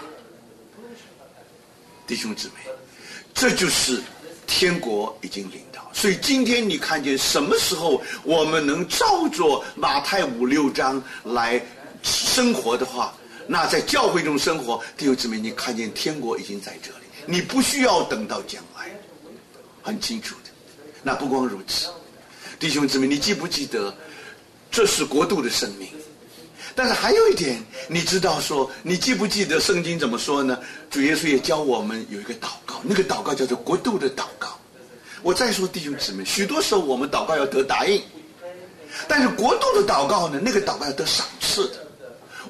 弟兄姊妹，这就是天国已经临到。所以今天你看见什么时候我们能照着马太五六章来生活的话，那在教会中生活，弟兄姊妹，你看见天国已经在这里，你不需要等到将来，很清楚的。那不光如此，弟兄姊妹，你记不记得这是国度的生命？但是还有一点，你知道说，你记不记得圣经怎么说呢？主耶稣也教我们有一个祷告，那个祷告叫做国度的祷告。我再说弟兄姊妹，许多时候我们祷告要得答应，但是国度的祷告呢，那个祷告要得赏赐的。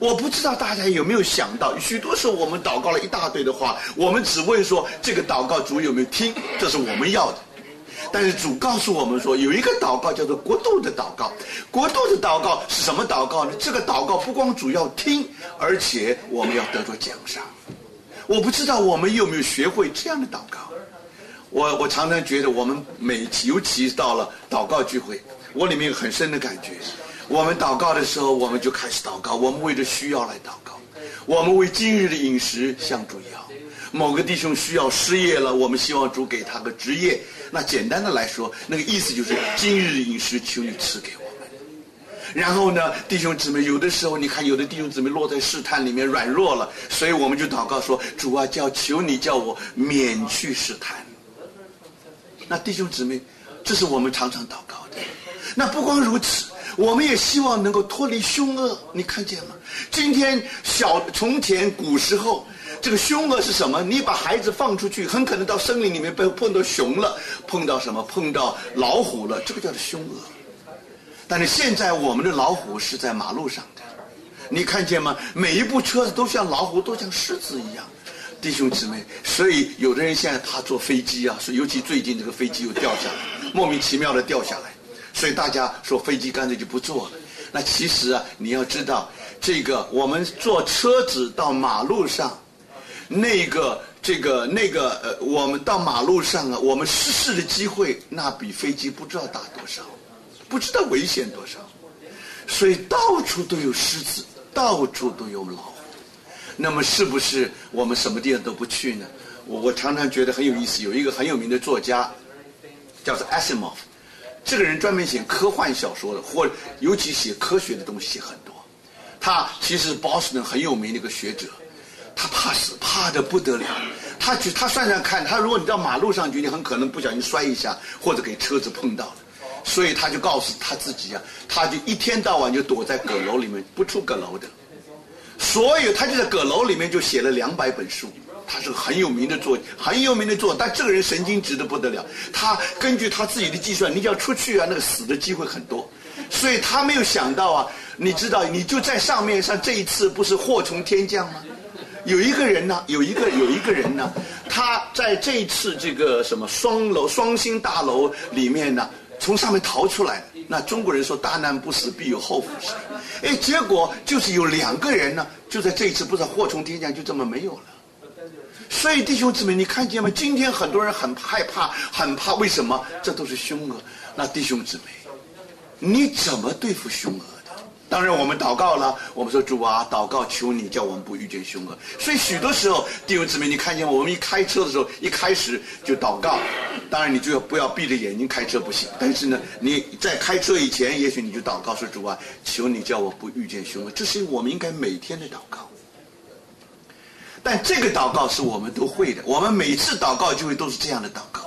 我不知道大家有没有想到，许多时候我们祷告了一大堆的话，我们只问说这个祷告主有没有听，这是我们要的。但是主告诉我们说，有一个祷告叫做国度的祷告。国度的祷告是什么祷告呢？这个祷告不光主要听，而且我们要得着奖赏。我不知道我们有没有学会这样的祷告。我我常常觉得我们每尤其到了祷告聚会，我里面有很深的感觉。我们祷告的时候，我们就开始祷告，我们为着需要来祷告，我们为今日的饮食向主要。某个弟兄需要失业了，我们希望主给他个职业。那简单的来说，那个意思就是今日的饮食求你赐给我们。然后呢，弟兄姊妹，有的时候你看有的弟兄姊妹落在试探里面软弱了，所以我们就祷告说，主啊，叫求你叫我免去试探。那弟兄姊妹，这是我们常常祷告的。那不光如此，我们也希望能够脱离凶恶。你看见吗？今天小从前古时候，这个凶恶是什么？你把孩子放出去，很可能到森林里面被碰到熊了，碰到什么？碰到老虎了，这个叫做凶恶。但是现在我们的老虎是在马路上的，你看见吗？每一部车子都像老虎，都像狮子一样。弟兄姊妹，所以有的人现在怕坐飞机啊，尤其最近这个飞机又掉下来，莫名其妙的掉下来，所以大家说飞机干脆就不坐了。那其实啊，你要知道，这个我们坐车子到马路上，那个这个那个呃，我们到马路上啊，我们失事的机会那比飞机不知道大多少，不知道危险多少。所以到处都有狮子，到处都有老虎。那么是不是我们什么地方都不去呢？我我常常觉得很有意思，有一个很有名的作家叫做 Asimov， 这个人专门写科幻小说的，或尤其写科学的东西写很多。他其实 Boston 很有名的一个学者，他怕死，怕得不得了。他去他算算看，他如果你到马路上去，你很可能不小心摔一下，或者给车子碰到了。所以他就告诉他自己啊，他就一天到晚就躲在阁楼里面不出阁楼的。所有他就在阁楼里面就写了两百本书，他是很有名的作很有名的作，但这个人神经质得不得了。他根据他自己的计算，你只要出去啊，那个死的机会很多。所以他没有想到啊，你知道，你就在上面上这一次不是祸从天降吗？有一个人呢，有一个有一个人呢，他在这一次这个什么双楼双星大楼里面呢，从上面逃出来。那中国人说大难不死必有后福时，哎，结果就是有两个人呢，就在这一次不知道祸从天降，就这么没有了。所以弟兄姊妹，你看见吗？今天很多人很害怕，很怕，为什么？这都是凶恶。那弟兄姊妹，你怎么对付凶恶的？当然我们祷告了，我们说主啊，祷告求你叫我们不遇见凶恶。所以许多时候弟兄姊妹，你看见吗？我们一开车的时候，一开始就祷告。当然你就不要闭着眼睛开车不行，但是呢，你在开车以前，也许你就祷告说主啊，求你叫我不遇见凶恶。这是我们应该每天的祷告。但这个祷告是我们都会的，我们每次祷告就会都是这样的祷告。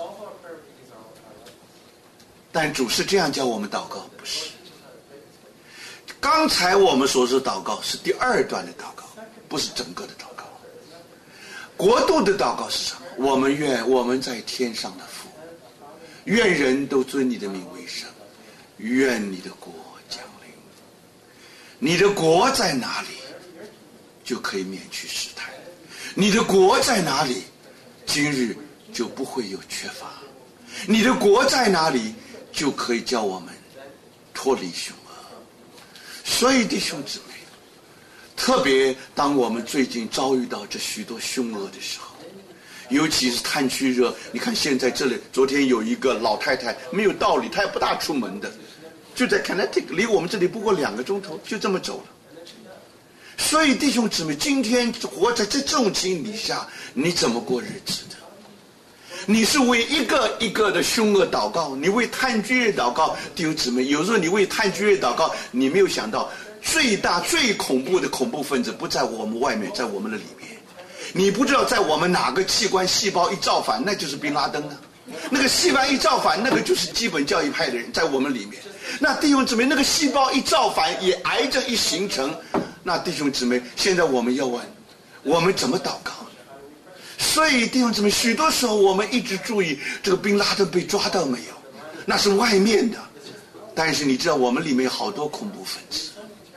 但主是这样教我们祷告，不是。刚才我们所说祷告是第二段的祷告，不是整个的祷告。国度的祷告是什么？我们愿我们在天上的父，愿人都尊你的名为圣，愿你的国降临。你的国在哪里，就可以免去试探。你的国在哪里，今日就不会有缺乏。你的国在哪里，就可以叫我们脱离凶恶。所以弟兄姊妹，特别当我们最近遭遇到这许多凶恶的时候，尤其是炭疽热，你看现在这里，昨天有一个老太太没有道理，她也不大出门的，就在 Connecticut， 离我们这里不过两个钟头，就这么走了。所以弟兄姊妹，今天活在这种情底下，你怎么过日子的？你是为一个一个的凶恶祷告，你为炭疽热祷告。弟兄姊妹，有时候你为炭疽热祷告，你没有想到最大最恐怖的恐怖分子不在我们外面，在我们的里面。你不知道在我们哪个器官细胞一造反，那就是宾拉登啊。那个细胞一造反，那个就是基本教义派的人在我们里面。那弟兄姊妹，那个细胞一造反，也癌症一形成，那弟兄姊妹，现在我们要问，我们怎么祷告？所以弟兄姊妹，许多时候我们一直注意这个宾拉登被抓到没有，那是外面的。但是你知道我们里面有好多恐怖分子，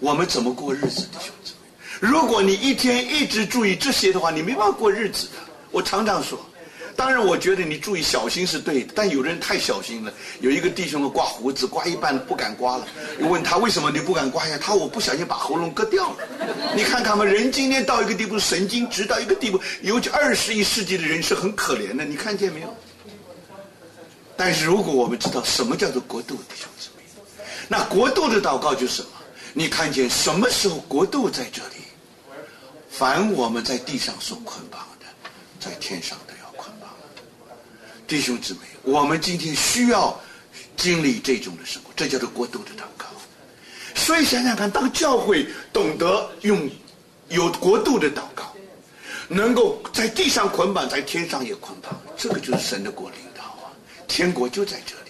我们怎么过日子，弟兄姊妹？如果你一天一直注意这些的话，你没办法过日子的。我常常说，当然我觉得你注意小心是对的，但有人太小心了。有一个弟兄刮胡子，刮一半不敢刮了，问他为什么你不敢刮呀？他我不小心把喉咙割掉了。你看看嘛，人今天到一个地步，神经质到一个地步，尤其二十一世纪的人是很可怜的，你看见没有？但是如果我们知道什么叫做国度，弟兄姊妹，那国度的祷告就是什么？你看见什么时候国度在这里？凡我们在地上所捆绑的，在天上都要捆绑。弟兄姊妹，我们今天需要经历这种的生活，这叫做国度的祷告。所以想想看，当教会懂得用有国度的祷告，能够在地上捆绑，在天上也捆绑，这个就是神的国领导啊！天国就在这里。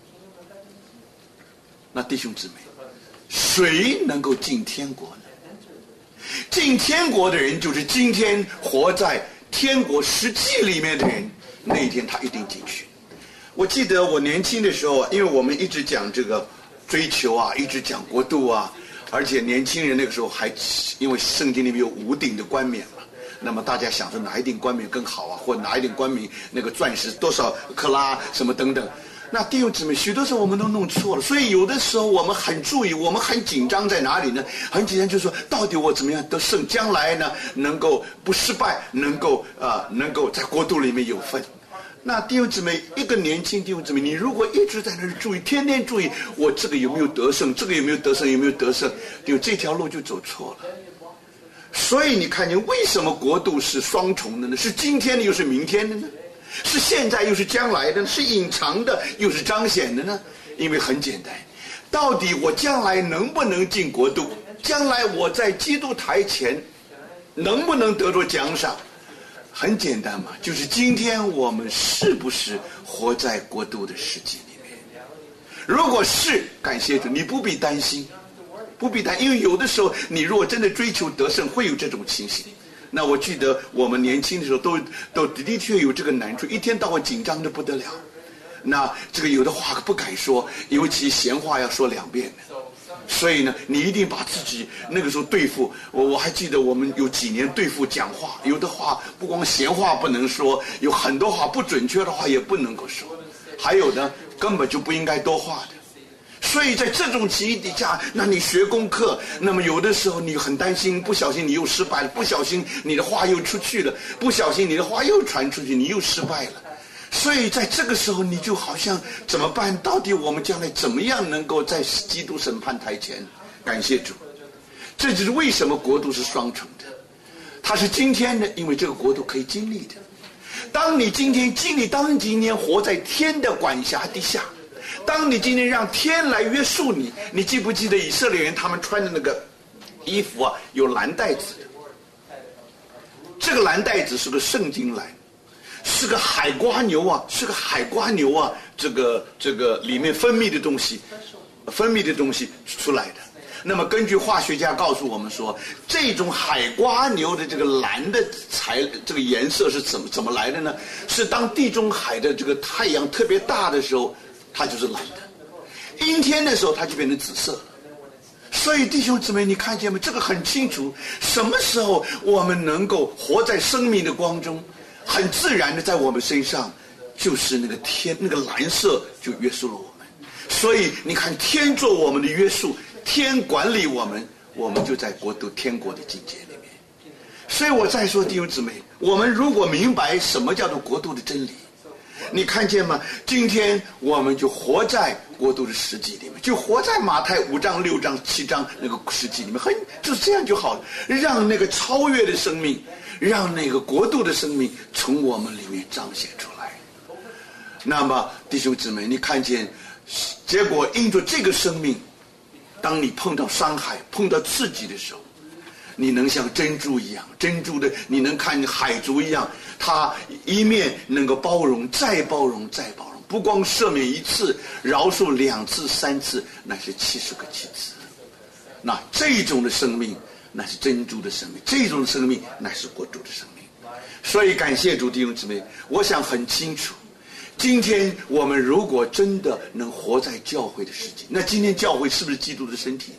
那弟兄姊妹，谁能够进天国呢？进天国的人，就是今天活在天国实际里面的人，那一天他一定进去。我记得我年轻的时候，因为我们一直讲这个追求啊，一直讲国度啊，而且年轻人那个时候还因为圣经里面有五顶的冠冕嘛，那么大家想说哪一顶冠冕更好啊，或哪一顶冠冕那个钻石多少克拉什么等等。那弟兄姊妹，许多时候我们都弄错了，所以有的时候我们很注意，我们很紧张在哪里呢？很紧张就是说，到底我怎么样得胜，将来呢能够不失败，能够呃能够在国度里面有份。那弟兄姊妹，一个年轻弟兄姊妹，你如果一直在那儿注意，天天注意我这个有没有得胜，这个有没有得胜，有没有得胜，就这条路就走错了。所以你看见为什么国度是双重的呢？是今天的又是明天的呢？是现在又是将来的，是隐藏的又是彰显的呢？因为很简单，到底我将来能不能进国度？将来我在基督台前能不能得着奖赏？很简单嘛，就是今天我们是不是活在国度的世界里面？如果是，感谢主，你不必担心，不必担心，因为有的时候你如果真的追求得胜，会有这种情形。那我记得我们年轻的时候都都的确有这个难处，一天到晚紧张的不得了。那这个有的话不敢说，尤其闲话要说两遍的。所以呢，你一定把自己那个时候对付我。我还记得我们有几年对付讲话，有的话不光闲话不能说，有很多话不准确的话也不能够说，还有呢根本就不应该多话的。所以在这种情形底下，那你学功课，那么有的时候你很担心，不小心你又失败了，不小心你的话又出去了，不小心你的话又传出去，你又失败了。所以在这个时候你就好像怎么办？到底我们将来怎么样能够在基督审判台前？感谢主，这就是为什么国度是双重的，它是今天的，因为这个国度可以经历的。当你今天经历，当你今天活在天的管辖底下，当你今天让天来约束你，你记不记得以色列人他们穿的那个衣服啊，有蓝带子的？这个蓝带子是个圣经蓝，是个海瓜牛啊，是个海瓜牛啊，这个这个里面分泌的东西，分泌的东西出来的。那么根据化学家告诉我们说，这种海瓜牛的这个蓝的材这个颜色是怎么怎么来的呢？是当地中海的这个太阳特别大的时候，它就是蓝的，阴天的时候它就变成紫色了。所以弟兄姊妹，你看见吗？这个很清楚，什么时候我们能够活在生命的光中，很自然的在我们身上就是那个天，那个蓝色就约束了我们。所以你看，天做我们的约束，天管理我们，我们就在国度天国的境界里面。所以我再说，弟兄姊妹，我们如果明白什么叫做国度的真理，你看见吗？今天我们就活在国度的实际里面，就活在马太五章六章七章那个实际里面，很就是这样就好了。让那个超越的生命，让那个国度的生命从我们里面彰显出来。那么弟兄姊妹，你看见结果因着这个生命，当你碰到伤害碰到刺激的时候，你能像珍珠一样，珍珠的你能看海族一样，它一面能够包容，再包容，再包容，不光赦免一次，饶恕两次三次，那是七十个七次。那这种的生命，那是珍珠的生命，这种的生命那是国度的生命。所以感谢主弟兄姊妹，我想很清楚，今天我们如果真的能活在教会的世界，那今天教会是不是基督的身体呢？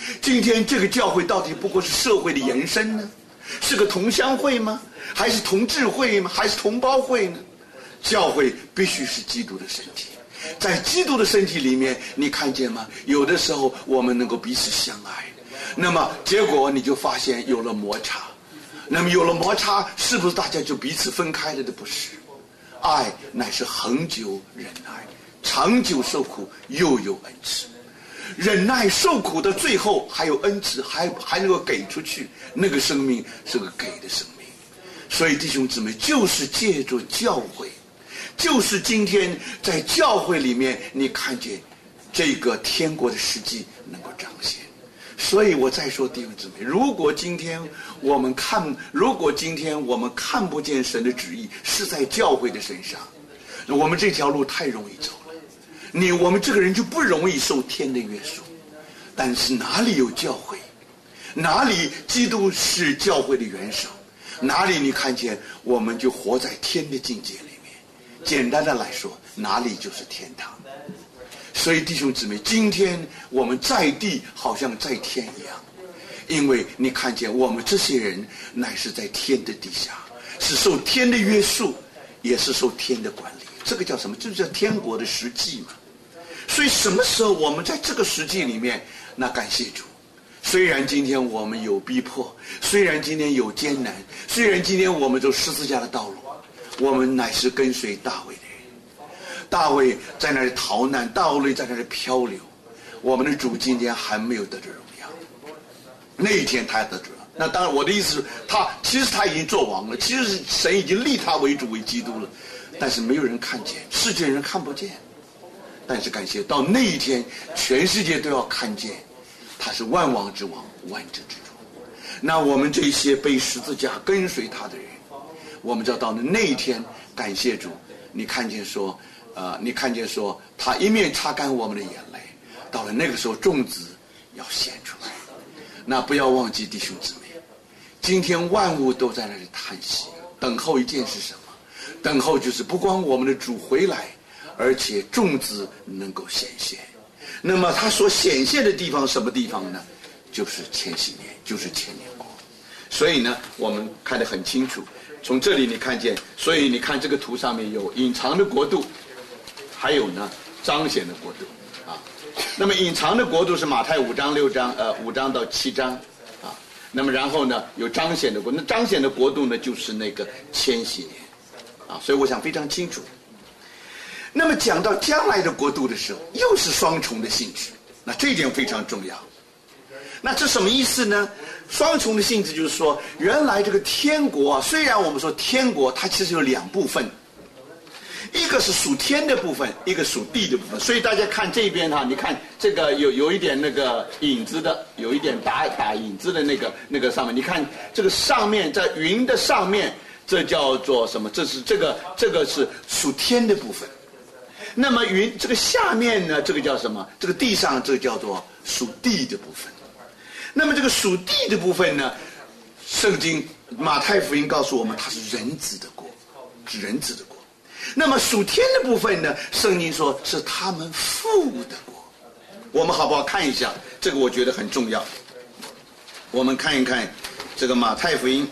今天这个教会到底不过是社会的延伸呢？是个同乡会吗？还是同志会吗？还是同胞会呢？教会必须是基督的身体，在基督的身体里面，你看见吗？有的时候我们能够彼此相爱，那么结果你就发现有了摩擦，那么有了摩擦，是不是大家就彼此分开了的？不是，爱乃是恒久忍耐，长久受苦，又有恩慈。忍耐受苦的最后还有恩慈，还还能够给出去，那个生命是个给的生命。所以弟兄姊妹，就是借着教会，就是今天在教会里面，你看见这个天国的实际能够彰显。所以我再说弟兄姊妹，如果今天我们看，如果今天我们看不见神的旨意是在教会的身上，我们这条路太容易走了。你我们这个人就不容易受天的约束。但是哪里有教会，哪里基督是教会的元首，哪里你看见我们就活在天的境界里面。简单的来说，哪里就是天堂。所以弟兄姊妹，今天我们在地好像在天一样，因为你看见我们这些人乃是在天的底下，是受天的约束，也是受天的管理。这个叫什么？这叫天国的实际嘛。所以什么时候我们在这个实际里面，那感谢主，虽然今天我们有逼迫，虽然今天有艰难，虽然今天我们走十字架的道路，我们乃是跟随大卫的人。大卫在那里逃难，大卫在那里漂流，我们的主今天还没有得着荣耀，那一天他得着了。那当然我的意思是，他其实他已经做王了，其实神已经立他为主为基督了，但是没有人看见，世界人看不见。但是感谢到那一天，全世界都要看见他是万王之王，万者之主。那我们这些背十字架跟随他的人，我们知道到了那一天，感谢主，你看见说呃，你看见说他一面擦干我们的眼泪，到了那个时候种子要显出来。那不要忘记弟兄姊妹，今天万物都在那里叹息，等候一件是什么？等候就是不光我们的主回来，而且种子能够显现。那么它所显现的地方什么地方呢？就是千禧年，就是千年国。所以呢，我们看得很清楚，从这里你看见，所以你看这个图上面有隐藏的国度，还有呢彰显的国度啊。那么隐藏的国度是马太五章六章呃五章到七章啊。那么然后呢有彰显的国，那彰显的国度呢就是那个千禧年啊。所以我想非常清楚。那么讲到将来的国度的时候，又是双重的性质，那这一点非常重要。那这什么意思呢？双重的性质就是说，原来这个天国啊，虽然我们说天国它其实有两部分，一个是属天的部分，一个属地的部分。所以大家看这边哈，你看这个有有一点那个影子的，有一点打打影子的那个那个上面，你看这个上面在云的上面，这叫做什么？这是这个这个是属天的部分。那么云这个下面呢，这个叫什么？这个地上这个叫做属地的部分。那么这个属地的部分呢，圣经马太福音告诉我们，它是人子的国，是人子的国。那么属天的部分呢，圣经说是他们父的国。我们好不好看一下？这个我觉得很重要。我们看一看这个马太福音，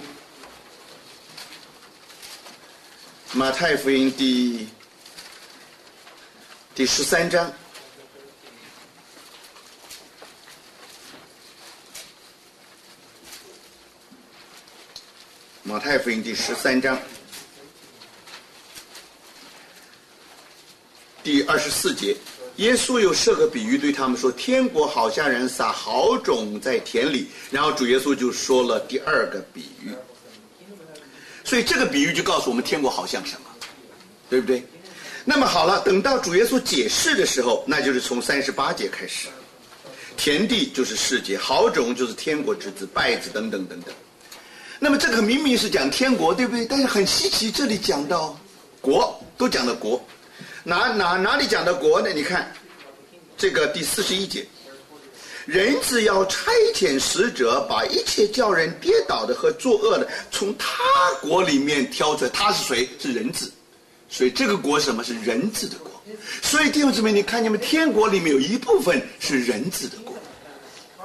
马太福音第第十三章。马太福音第十三章第二十四节，耶稣又设个比喻对他们说，天国好像人撒好种在田里。然后主耶稣就说了第二个比喻。所以这个比喻就告诉我们天国好像什么，对不对？那么好了，等到主耶稣解释的时候，那就是从三十八节开始。田地就是世界，好种就是天国之子，稗子等等等等。那么这个明明是讲天国，对不对？但是很稀奇，这里讲到国，都讲到国，哪哪哪里讲到国呢？你看这个第四十一节，人子要差遣使者，把一切叫人跌倒的和作恶的，从他国里面挑出来。他是谁？是人子。所以这个国什么？是人子的国。所以弟兄姊妹，你看见没？天国里面有一部分是人子的国。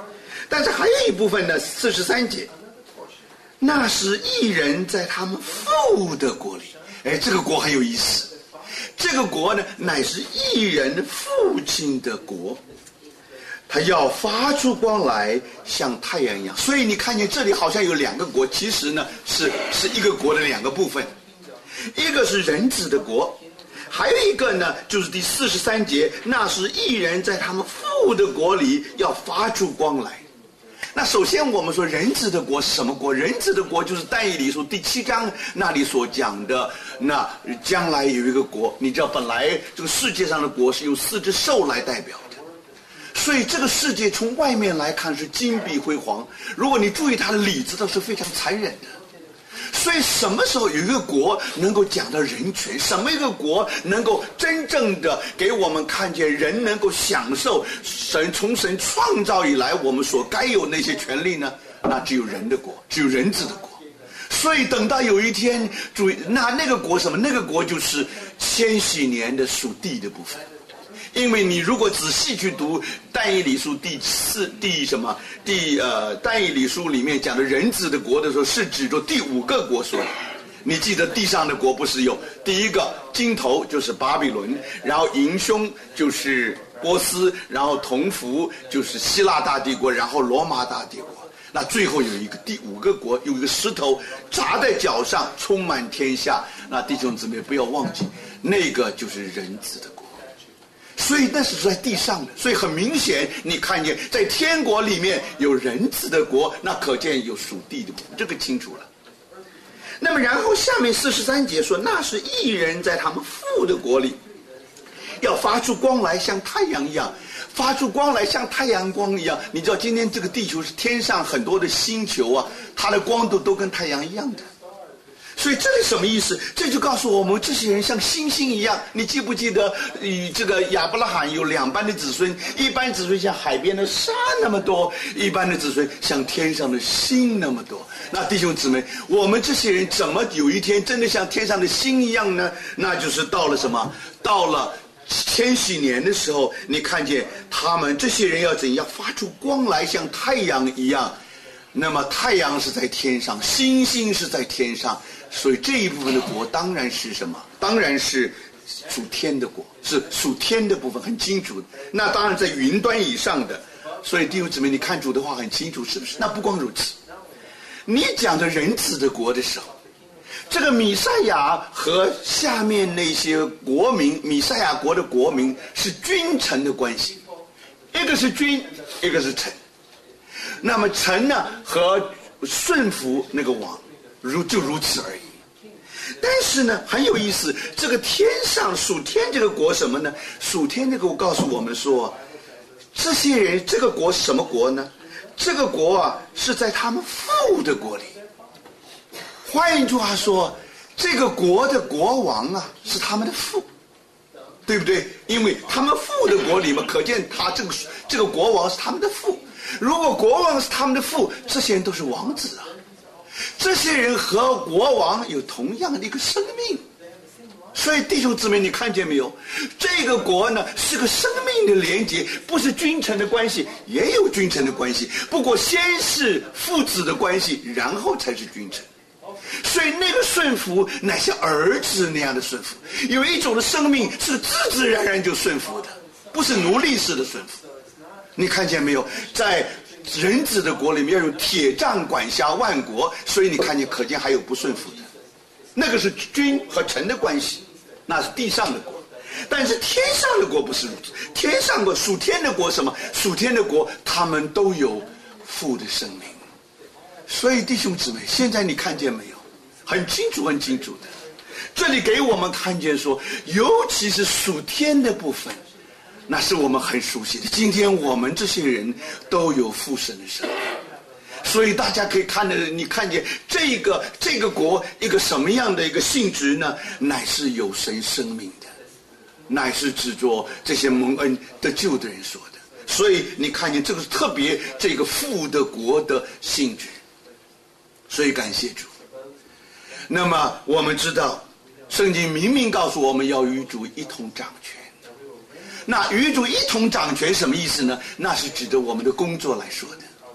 但是还有一部分呢，四十三节，那是义人在他们父的国里。哎，这个国很有意思，这个国呢乃是义人父亲的国，他要发出光来像太阳一样。所以你看见这里好像有两个国，其实呢是是一个国的两个部分，一个是人子的国，还有一个呢就是第四十三节，那是义人在他们父的国里要发出光来。那首先我们说人子的国是什么国？人子的国就是但以理书第七章那里所讲的，那将来有一个国，你知道本来这个世界上的国是由四只兽来代表的，所以这个世界从外面来看是金碧辉煌，如果你注意它的里子都是非常残忍的。所以什么时候有一个国能够讲到人权，什么一个国能够真正的给我们看见人能够享受神从神创造以来我们所该有那些权利呢？那只有人的国，只有人子的国。所以等到有一天，注意，那那个国什么？那个国就是千禧年的属地的部分。因为你如果仔细去读但以理书第四第什么第呃但以理书里面讲的人子的国的时候，是指着第五个国说的。你记得地上的国不是有第一个金头就是巴比伦，然后银胸就是波斯，然后铜服就是希腊大帝国，然后罗马大帝国。那最后有一个第五个国，有一个石头砸在脚上，充满天下。那弟兄姊妹不要忘记，那个就是人子的国。所以那是在地上的，所以很明显你看见在天国里面有人子的国，那可见有属地的国，这个清楚了。那么然后下面四十三节说，那是义人在他们父的国里要发出光来像太阳一样，发出光来像太阳光一样。你知道今天这个地球是天上很多的星球啊，它的光度都跟太阳一样的。所以这里什么意思？这就告诉我们这些人像星星一样。你记不记得与这个亚伯拉罕有两班的子孙，一班子孙像海边的沙那么多，一班的子孙像天上的星那么多。那弟兄姊妹，我们这些人怎么有一天真的像天上的星一样呢？那就是到了什么？到了千禧年的时候，你看见他们这些人要怎样发出光来像太阳一样。那么太阳是在天上，星星是在天上，所以这一部分的国当然是什么？当然是属天的国，是属天的部分，很清楚。那当然在云端以上的。所以弟兄姊妹，你看主的话很清楚，是不是？那不光如此，你讲的人子的国的时候，这个弥赛亚和下面那些国民，弥赛亚国的国民是君臣的关系，一个是君，一个是臣。那么臣呢和顺服那个王，如就如此而已。但是呢很有意思，这个天上属天这个国什么呢？属天这个国告诉我们说，这些人这个国是什么国呢？这个国啊是在他们父的国里。换一句话说，这个国的国王啊是他们的父，对不对？因为他们父的国里嘛，可见他这个这个国王是他们的父。如果国王是他们的父，这些人都是王子啊，这些人和国王有同样的一个生命。所以弟兄姊妹，你看见没有？这个国呢是个生命的连结，不是君臣的关系，也有君臣的关系，不过先是父子的关系，然后才是君臣。所以那个顺服乃像儿子那样的顺服，有一种的生命是自自然然就顺服的，不是奴隶式的顺服。你看见没有？在人子的国里面要用铁杖管辖万国，所以你看见，可见还有不顺服的，那个是君和臣的关系，那是地上的国。但是天上的国不是如此，天上国属天的国什么？属天的国他们都有父的生命。所以弟兄姊妹，现在你看见没有？很清楚很清楚的，这里给我们看见说，尤其是属天的部分，那是我们很熟悉的。今天我们这些人都有父神的生命，所以大家可以看的，你看见这个这个国一个什么样的一个性质呢？乃是有神生命的，乃是指着这些蒙恩得救的人说的。所以你看见这个是特别这个父的国的性质，所以感谢主。那么我们知道圣经明明告诉我们要与主一同掌权，那与主一同掌权什么意思呢？那是指着我们的工作来说的。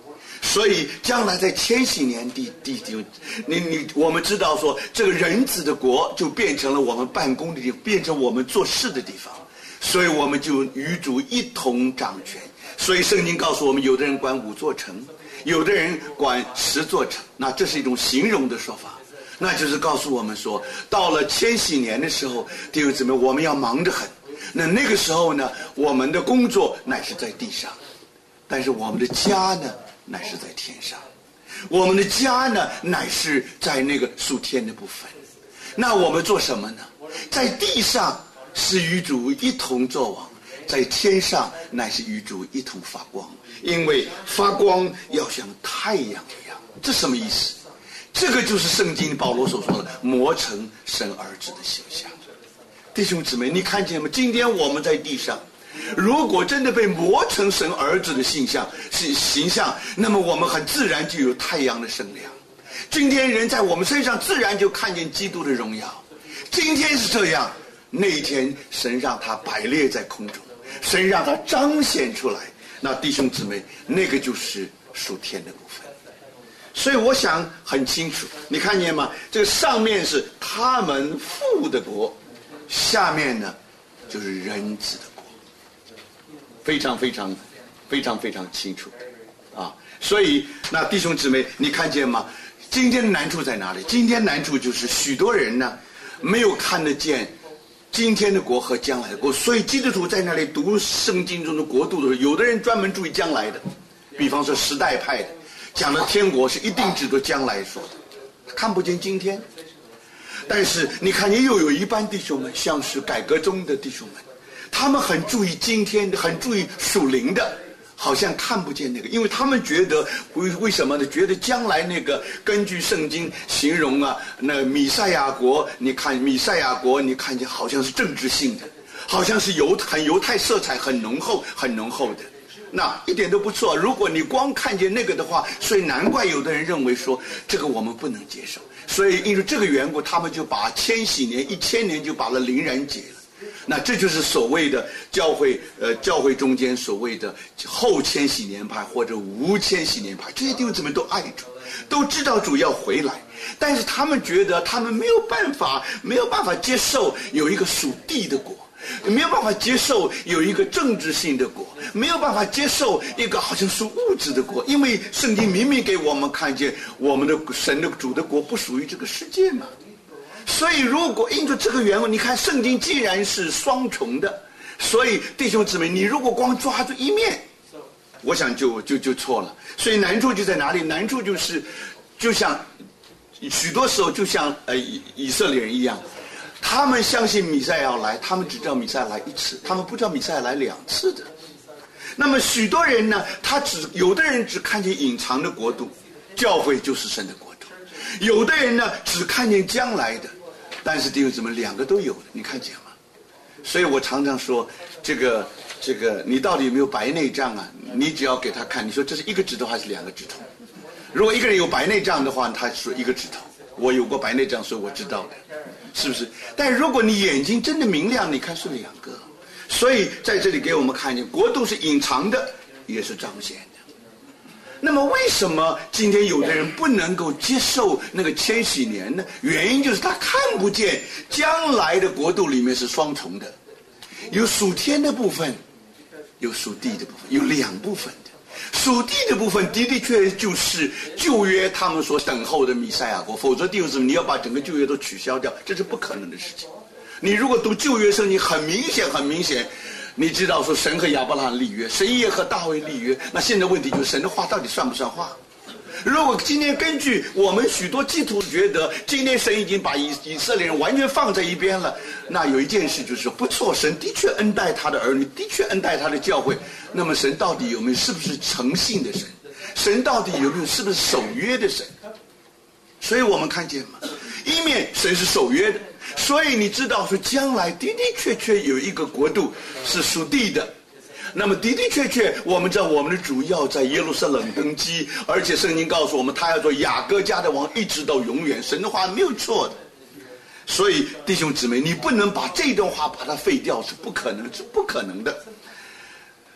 所以将来在千禧年地地地，你你我们知道说，这个人子的国就变成了我们办公的地方，变成我们做事的地方，所以我们就与主一同掌权。所以圣经告诉我们，有的人管五座城，有的人管十座城，那这是一种形容的说法，那就是告诉我们说，到了千禧年的时候，弟兄姊妹，我们要忙得很。那那个时候呢，我们的工作乃是在地上，但是我们的家呢，乃是在天上。我们的家呢，乃是在那个属天的部分。那我们做什么呢？在地上是与主一同作王，在天上乃是与主一同发光，因为发光要像太阳一样。这什么意思？这个就是圣经保罗所说的磨成神儿子的形象。弟兄姊妹，你看见吗？今天我们在地上，如果真的被磨成神儿子的形象形象，那么我们很自然就有太阳的生亮。今天人在我们身上自然就看见基督的荣耀。今天是这样，那一天神让他摆列在空中，神让他彰显出来。那弟兄姊妹，那个就是属天的部分。所以我想很清楚，你看见吗？这个上面是他们父的国，下面呢就是人子的国，非常非常非常非常清楚啊！所以那弟兄姊妹，你看见吗？今天的难处在哪里？今天难处就是许多人呢没有看得见今天的国和将来的国，所以基督徒在那里读圣经中的国度的时候，有的人专门注意将来的，比方说时代派的讲的天国是一定指着将来说的，看不见今天。但是你看见又有一般弟兄们，像是改革中的弟兄们，他们很注意今天，很注意属灵的，好像看不见那个，因为他们觉得为为什么呢？觉得将来那个根据圣经形容啊，那弥赛亚国，你看弥赛亚国，你看见好像是政治性的，好像是犹很犹太色彩很浓厚很浓厚的。那一点都不错，如果你光看见那个的话，所以难怪有的人认为说这个我们不能接受，所以因为这个缘故，他们就把千禧年一千年就把它凌然解了。那这就是所谓的教会呃教会中间所谓的后千禧年派或者无千禧年派，这些弟兄姊妹都爱主，都知道主要回来，但是他们觉得他们没有办法没有办法接受有一个属地的国，没有办法接受有一个政治性的国，没有办法接受一个好像属物质的国，因为圣经明明给我们看见我们的神的主的国不属于这个世界嘛。所以如果因着这个缘故，你看圣经既然是双重的，所以弟兄姊妹，你如果光抓住一面，我想就就就错了。所以难处就在哪里？难处就是就像许多时候就像呃以以色列人一样，他们相信弥赛亚要来，他们只知道弥赛亚来一次，他们不知道弥赛亚来两次的。那么许多人呢，他只有的人只看见隐藏的国度，教会就是神的国度；有的人呢只看见将来的，但是弟兄姊妹，两个都有的，你看见吗？所以我常常说，这个这个，你到底有没有白内障啊？你只要给他看，你说这是一个指头还是两个指头？如果一个人有白内障的话，他说一个指头。我有过白内障，所以我知道的，是不是？但如果你眼睛真的明亮，你看是两个。所以在这里给我们看见，国度是隐藏的，也是彰显的。那么为什么今天有的人不能够接受那个千禧年呢？原因就是他看不见将来的国度里面是双重的，有属天的部分，有属地的部分，有两部分的。属地的部分的的确就是旧约他们所等候的弥赛亚国，否则弟兄姊妹，你要把整个旧约都取消掉，这是不可能的事情。你如果读旧约圣经，很明显很明显，你知道说神和亚伯拉罕立约，神也和大卫立约，那现在问题就是神的话到底算不算话？如果今天根据我们许多基督徒觉得今天神已经把以以色列人完全放在一边了，那有一件事就是说不错，神的确恩待他的儿女，的确恩待他的教会，那么神到底有没有，是不是诚信的神？神到底有没有，是不是守约的神？所以我们看见嘛，一面神是守约的，所以你知道说将来的的确确有一个国度是属地的。那么的的确确我们知道我们的主要在耶路撒冷登基，而且圣经告诉我们他要做雅各家的王一直到永远，神的话没有错的。所以弟兄姊妹，你不能把这段话把它废掉，是不可能，是不可能的。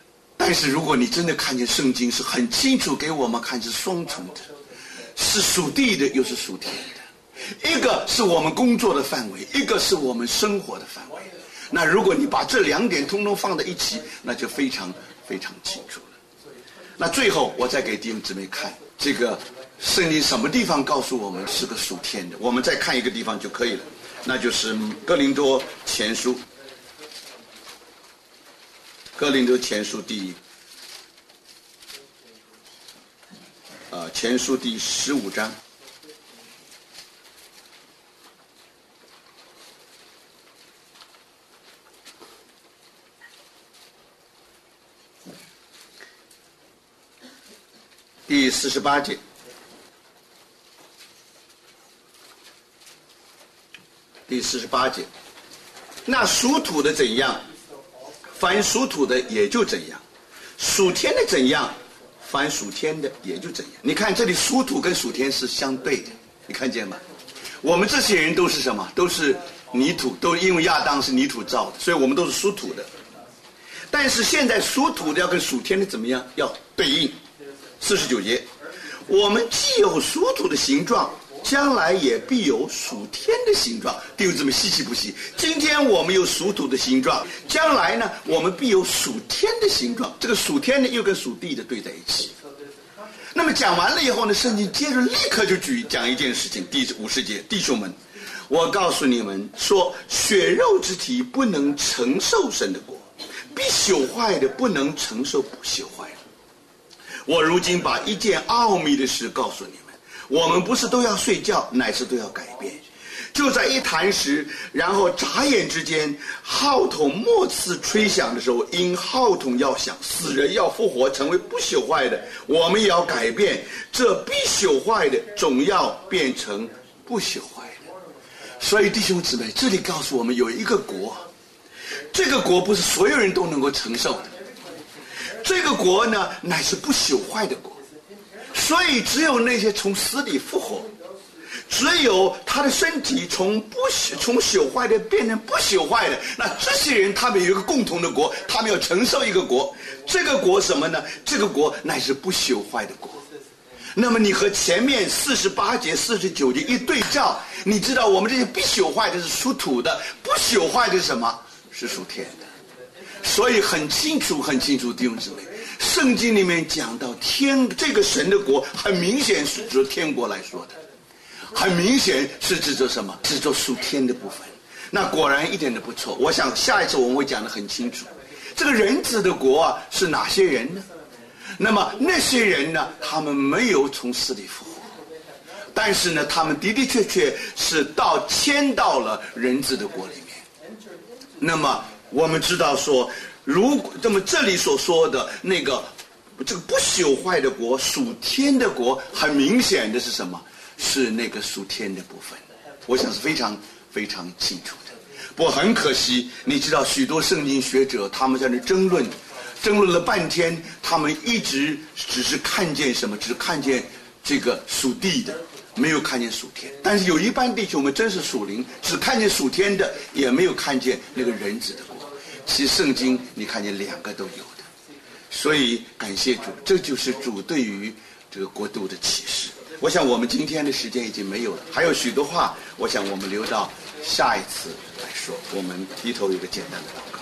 但是如果你真的看见圣经是很清楚给我们看是双重的，是属地的又是属天的，一个是我们工作的范围，一个是我们生活的范围。那如果你把这两点通通放在一起，那就非常非常清楚了。那最后我再给弟兄姊妹看这个圣经什么地方告诉我们是个属天的，我们再看一个地方就可以了，那就是哥林多前书，哥林多前书第呃前书第十五章。第四十八节，第四十八节，那属土的怎样，凡属土的也就怎样；属天的怎样，凡属天的也就怎样。你看这里属土跟属天是相对的，你看见吗？我们这些人都是什么？都是泥土，都因为亚当是泥土造的，所以我们都是属土的。但是现在属土的要跟属天的怎么样？要对应。四十九节，我们既有属土的形状，将来也必有属天的形状。弟兄姊妹，稀奇不稀？今天我们有属土的形状，将来呢，我们必有属天的形状。这个属天的又跟属地的对在一起。那么讲完了以后呢，圣经接着立刻就举讲一件事情，第五十节，弟兄们，我告诉你们说，血肉之体不能承受神的国，必朽坏的不能承受不朽坏的。我如今把一件奥秘的事告诉你们，我们不是都要睡觉，乃是都要改变。就在一弹时，然后眨眼之间，号筒末次吹响的时候，因号筒要响，死人要复活，成为不朽坏的，我们也要改变，这必朽坏的总要变成不朽坏的。所以弟兄姊妹，这里告诉我们有一个国，这个国不是所有人都能够承受的，这个国呢乃是不朽坏的国，所以只有那些从死里复活，只有他的身体从不从朽坏的变成不朽坏的，那这些人他们有一个共同的国，他们要承受一个国，这个国什么呢？这个国乃是不朽坏的国。那么你和前面四十八节四十九节一对照，你知道我们这些必朽坏的是属土的，不朽坏的是什么？是属天的。所以很清楚很清楚，弟兄姊妹，圣经里面讲到天这个神的国，很明显是指天国来说的，很明显是指着什么？指着属天的部分。那果然一点都不错。我想下一次我们会讲得很清楚，这个人子的国啊是哪些人呢？那么那些人呢，他们没有从死里复活，但是呢，他们的的确确是到迁到了人子的国里面。那么我们知道说，如果那么这里所说的那个这个不朽坏的国，属天的国，很明显的是什么？是那个属天的部分。我想是非常非常清楚的。不过很可惜，你知道许多圣经学者他们在那争论，争论了半天，他们一直只是看见什么？只是看见这个属地的，没有看见属天。但是有一班弟兄们真是属灵，只看见属天的，也没有看见那个人子的国。其实圣经你看见两个都有的，所以感谢主，这就是主对于这个国度的启示。我想我们今天的时间已经没有了，还有许多话，我想我们留到下一次来说。我们低头有个简单的祷告。